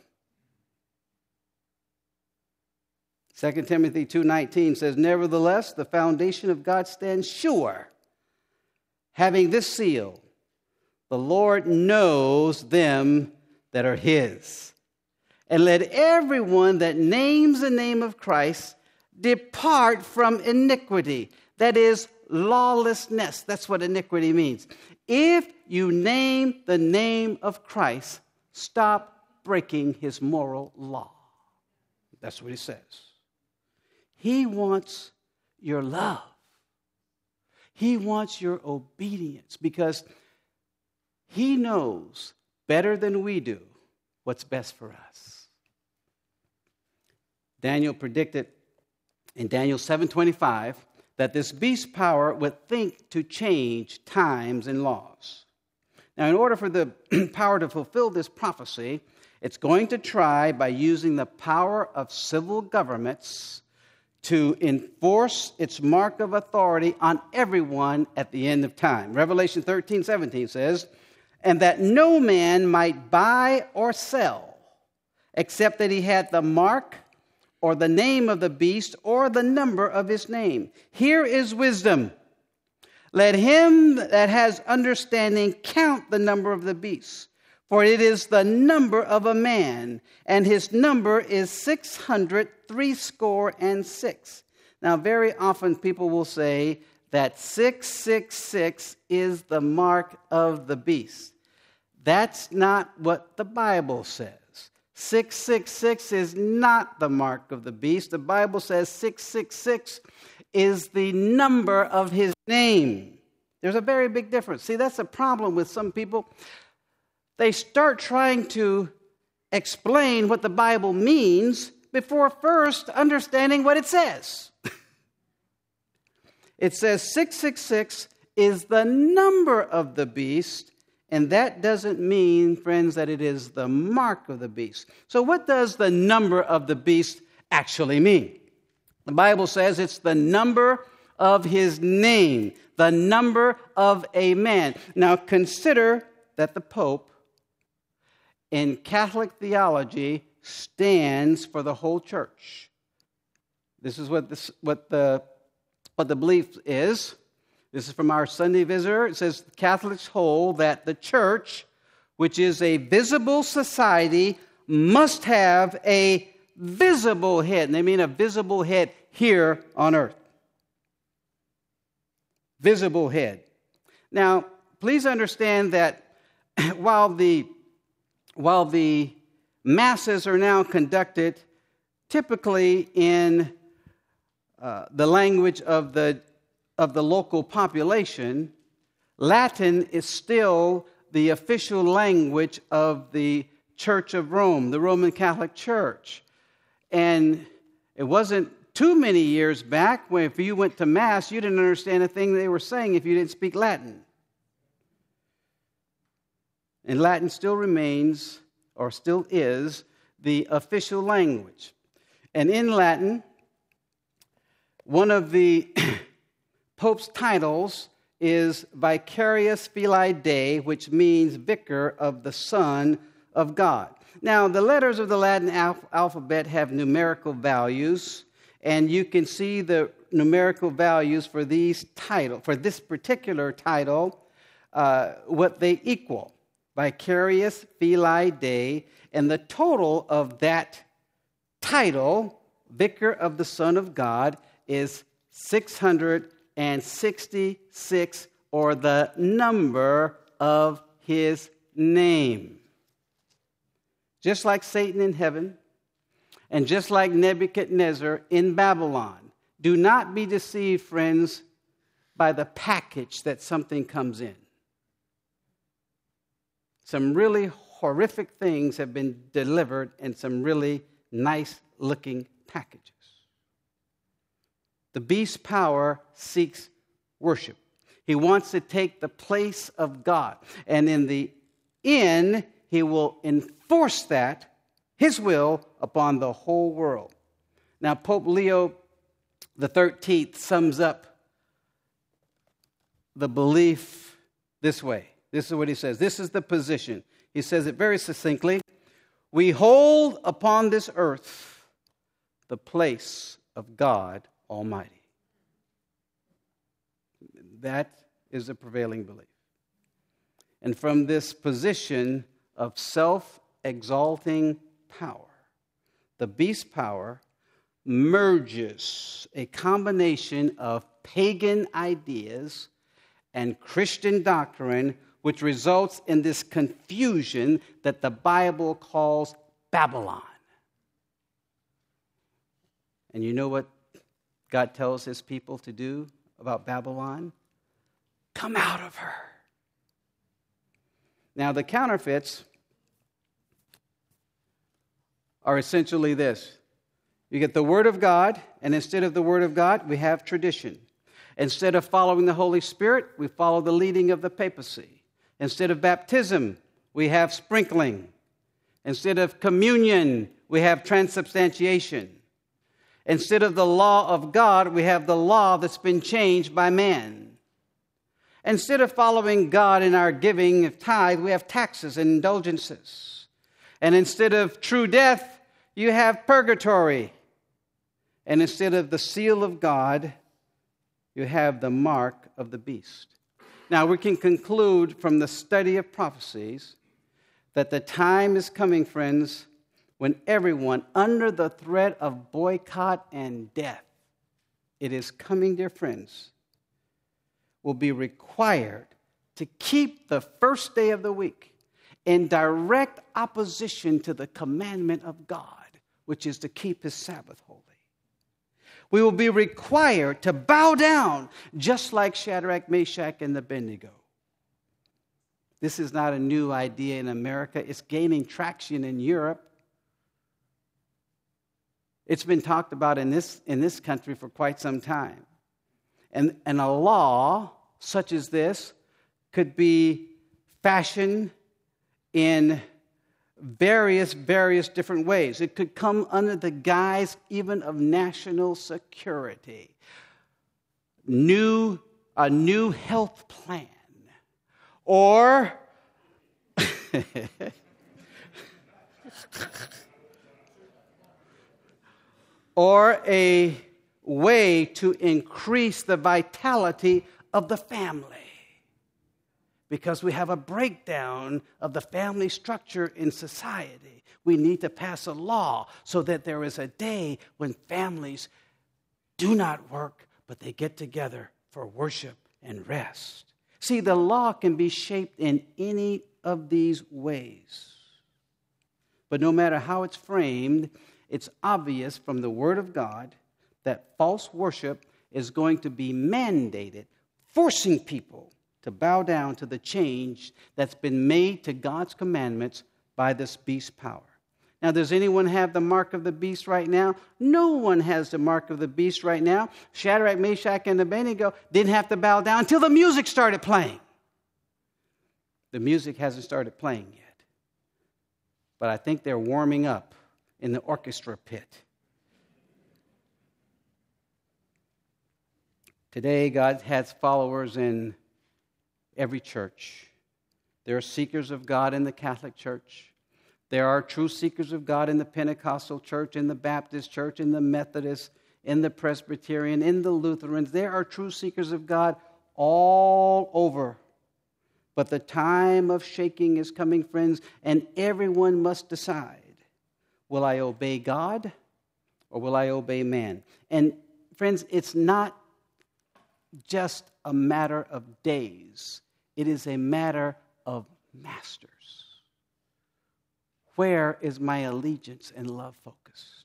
[SPEAKER 1] Second Timothy two nineteen says, "Nevertheless, the foundation of God stands sure, having this seal: the Lord knows them that are His. And let everyone that names the name of Christ depart from iniquity." That is lawlessness. That's what iniquity means. If you name the name of Christ, stop breaking His moral law. That's what He says. He wants your love. He wants your obedience, because He knows better than we do what's best for us. Daniel predicted in Daniel seven twenty-five that this beast power would think to change times and laws. Now, in order for the power to fulfill this prophecy, it's going to try by using the power of civil governments to enforce its mark of authority on everyone at the end of time. Revelation thirteen seventeen says, "And that no man might buy or sell, except that he had the mark or the name of the beast or the number of his name. Here is wisdom. Let him that has understanding count the number of the beast, for it is the number of a man, and his number is six hundred threescore and six." Now, very often people will say that six six six is the mark of the beast. That's not what the Bible says. six six six is not the mark of the beast. The Bible says six six six is the number of His name. There's a very big difference. See, that's a problem with some people. They start trying to explain what the Bible means before first understanding what it says. It says six six six is the number of the beast, and that doesn't mean, friends, that it is the mark of the beast. So what does the number of the beast actually mean? The Bible says it's the number of His name, the number of a man. Now consider that the Pope in Catholic theology stands for the whole church. This is what this, what the what the belief is. This is from our Sunday Visitor. It says Catholics hold that the church, which is a visible society, must have a visible head. And they mean a visible head here on earth. Visible head. Now, please understand that while the while the masses are now conducted typically in uh, the language of the of the local population, Latin is still the official language of the Church of Rome, the Roman Catholic Church. And it wasn't too many years back when if you went to Mass, you didn't understand a thing they were saying if you didn't speak Latin. And Latin still remains, or still is, the official language. And in Latin, one of the Pope's titles is Vicarius Filii Dei, which means Vicar of the Son of God. Now, the letters of the Latin alph- alphabet have numerical values, and you can see the numerical values for these title, for this particular title, uh, what they equal. Vicarius Filii Dei, and the total of that title, Vicar of the Son of God, is six hundred sixty-six, or the number of his name. Just like Satan in heaven, and just like Nebuchadnezzar in Babylon, do not be deceived, friends, by the package that something comes in. Some really horrific things have been delivered in some really nice-looking packages. The beast's power seeks worship. He wants to take the place of God. And in the end, he will enforce that, his will, upon the whole world. Now, Pope Leo the thirteenth sums up the belief this way. This is what he says. This is the position. He says it very succinctly. We hold upon this earth the place of God Almighty. That is the prevailing belief. And from this position of self-exalting power, the beast's power merges a combination of pagan ideas and Christian doctrine, which results in this confusion that the Bible calls Babylon. And you know what God tells his people to do about Babylon? Come out of her. Now, the counterfeits are essentially this. You get the Word of God, and instead of the Word of God, we have tradition. Instead of following the Holy Spirit, we follow the leading of the papacy. Instead of baptism, we have sprinkling. Instead of communion, we have transubstantiation. Instead of the law of God, we have the law that's been changed by man. Instead of following God in our giving of tithe, we have taxes and indulgences. And instead of true death, you have purgatory. And instead of the seal of God, you have the mark of the beast. Now, we can conclude from the study of prophecies that the time is coming, friends, when everyone under the threat of boycott and death, it is coming, dear friends, will be required to keep the first day of the week in direct opposition to the commandment of God, which is to keep his Sabbath holy. We will be required to bow down just like Shadrach, Meshach, and Abednego. This is not a new idea in America. It's gaining traction in Europe. It's been talked about in this, in this country for quite some time. And, and a law such as this could be fashioned in various, various different ways. It could come under the guise even of national security. New, a new health plan. Or or a way to increase the vitality of the family. Because we have a breakdown of the family structure in society. We need to pass a law so that there is a day when families do not work, but they get together for worship and rest. See, the law can be shaped in any of these ways. But no matter how it's framed, it's obvious from the Word of God that false worship is going to be mandated, forcing people to to bow down to the change that's been made to God's commandments by this beast power. Now, does anyone have the mark of the beast right now? No one has the mark of the beast right now. Shadrach, Meshach, and Abednego didn't have to bow down until the music started playing. The music hasn't started playing yet. But I think they're warming up in the orchestra pit. Today, God has followers in every church. There are seekers of God in the Catholic Church. There are true seekers of God in the Pentecostal church, in the Baptist church, in the Methodist, in the Presbyterian, in the Lutherans. There are true seekers of God all over. But the time of shaking is coming, friends, and everyone must decide, will I obey God or will I obey man? And friends, it's not just a matter of days. It is a matter of masters. Where is my allegiance and love focused?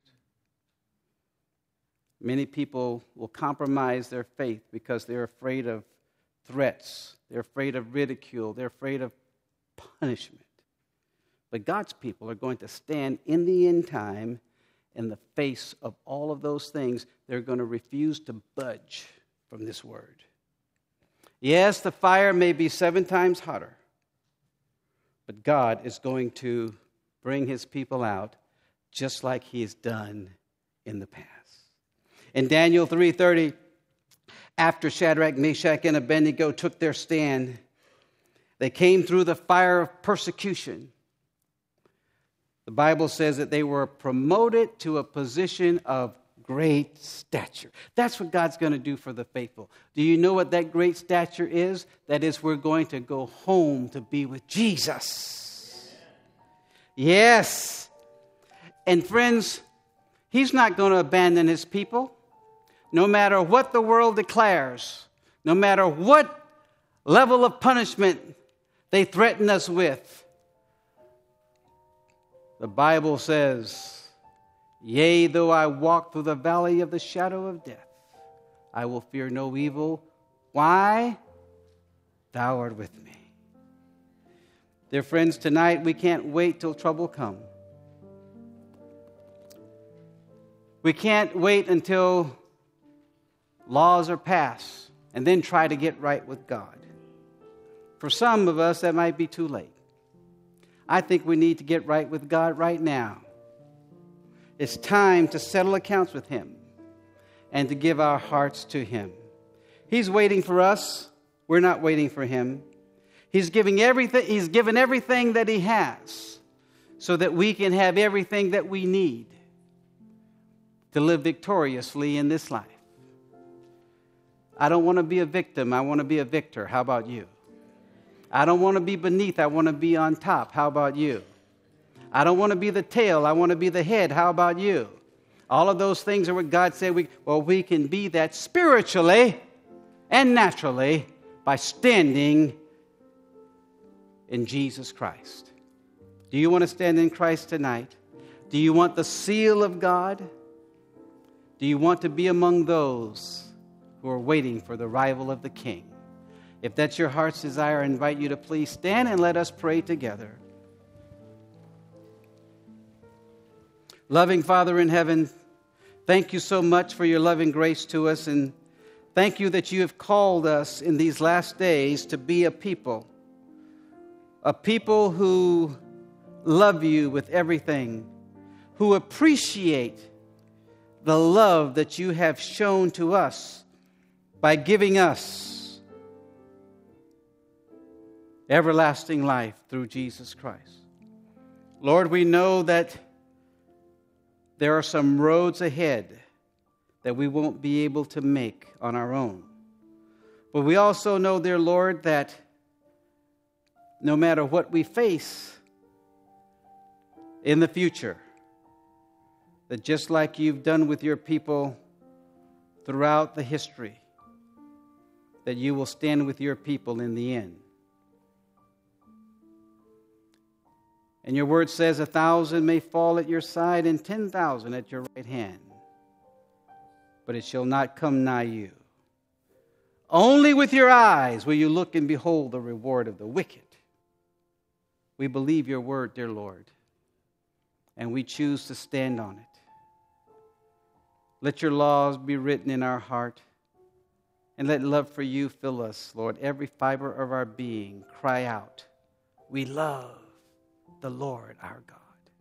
[SPEAKER 1] Many people will compromise their faith because they're afraid of threats. They're afraid of ridicule. They're afraid of punishment. But God's people are going to stand in the end time in the face of all of those things. They're going to refuse to budge from this word. Yes, the fire may be seven times hotter, but God is going to bring his people out just like he has done in the past. In Daniel three thirty, after Shadrach, Meshach, and Abednego took their stand, they came through the fire of persecution. The Bible says that they were promoted to a position of great stature. That's what God's going to do for the faithful. Do you know what that great stature is? That is, we're going to go home to be with Jesus. Yes. And friends, he's not going to abandon his people. No matter what the world declares, no matter what level of punishment they threaten us with, the Bible says, yea, though I walk through the valley of the shadow of death, I will fear no evil. Why? Thou art with me. Dear friends, tonight we can't wait till trouble comes. We can't wait until laws are passed and then try to get right with God. For some of us, that might be too late. I think we need to get right with God right now. It's time to settle accounts with him and to give our hearts to him. He's waiting for us. We're not waiting for him. He's giving everything, he's given everything that he has so that we can have everything that we need to live victoriously in this life. I don't want to be a victim. I want to be a victor. How about you? I don't want to be beneath. I want to be on top. How about you? I don't want to be the tail. I want to be the head. How about you? All of those things are what God said. We, well, we can be that spiritually and naturally by standing in Jesus Christ. Do you want to stand in Christ tonight? Do you want the seal of God? Do you want to be among those who are waiting for the arrival of the King? If that's your heart's desire, I invite you to please stand and let us pray together. Loving Father in heaven, thank you so much for your loving grace to us, and thank you that you have called us in these last days to be a people, a people who love you with everything, who appreciate the love that you have shown to us by giving us everlasting life through Jesus Christ. Lord, we know that there are some roads ahead that we won't be able to make on our own. But we also know, dear Lord, that no matter what we face in the future, that just like you've done with your people throughout the history, that you will stand with your people in the end. And your word says a thousand may fall at your side and ten thousand at your right hand, but it shall not come nigh you. Only with your eyes will you look and behold the reward of the wicked. We believe your word, dear Lord, and we choose to stand on it. Let your laws be written in our heart, and let love for you fill us, Lord. Every fiber of our being cry out, we love the Lord our God.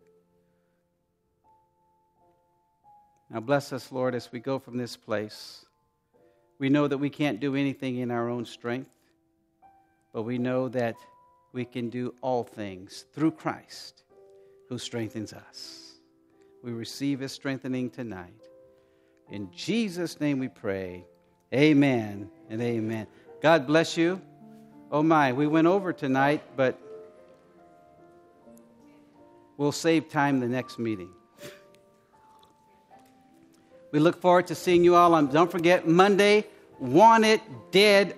[SPEAKER 1] Now bless us, Lord, as we go from this place. We know that we can't do anything in our own strength, but we know that we can do all things through Christ who strengthens us. We receive his strengthening tonight. In Jesus' name we pray. Amen and amen. God bless you. Oh my, we went over tonight, but we'll save time the next meeting. We look forward to seeing you all on, don't forget, Monday, Wanted Dead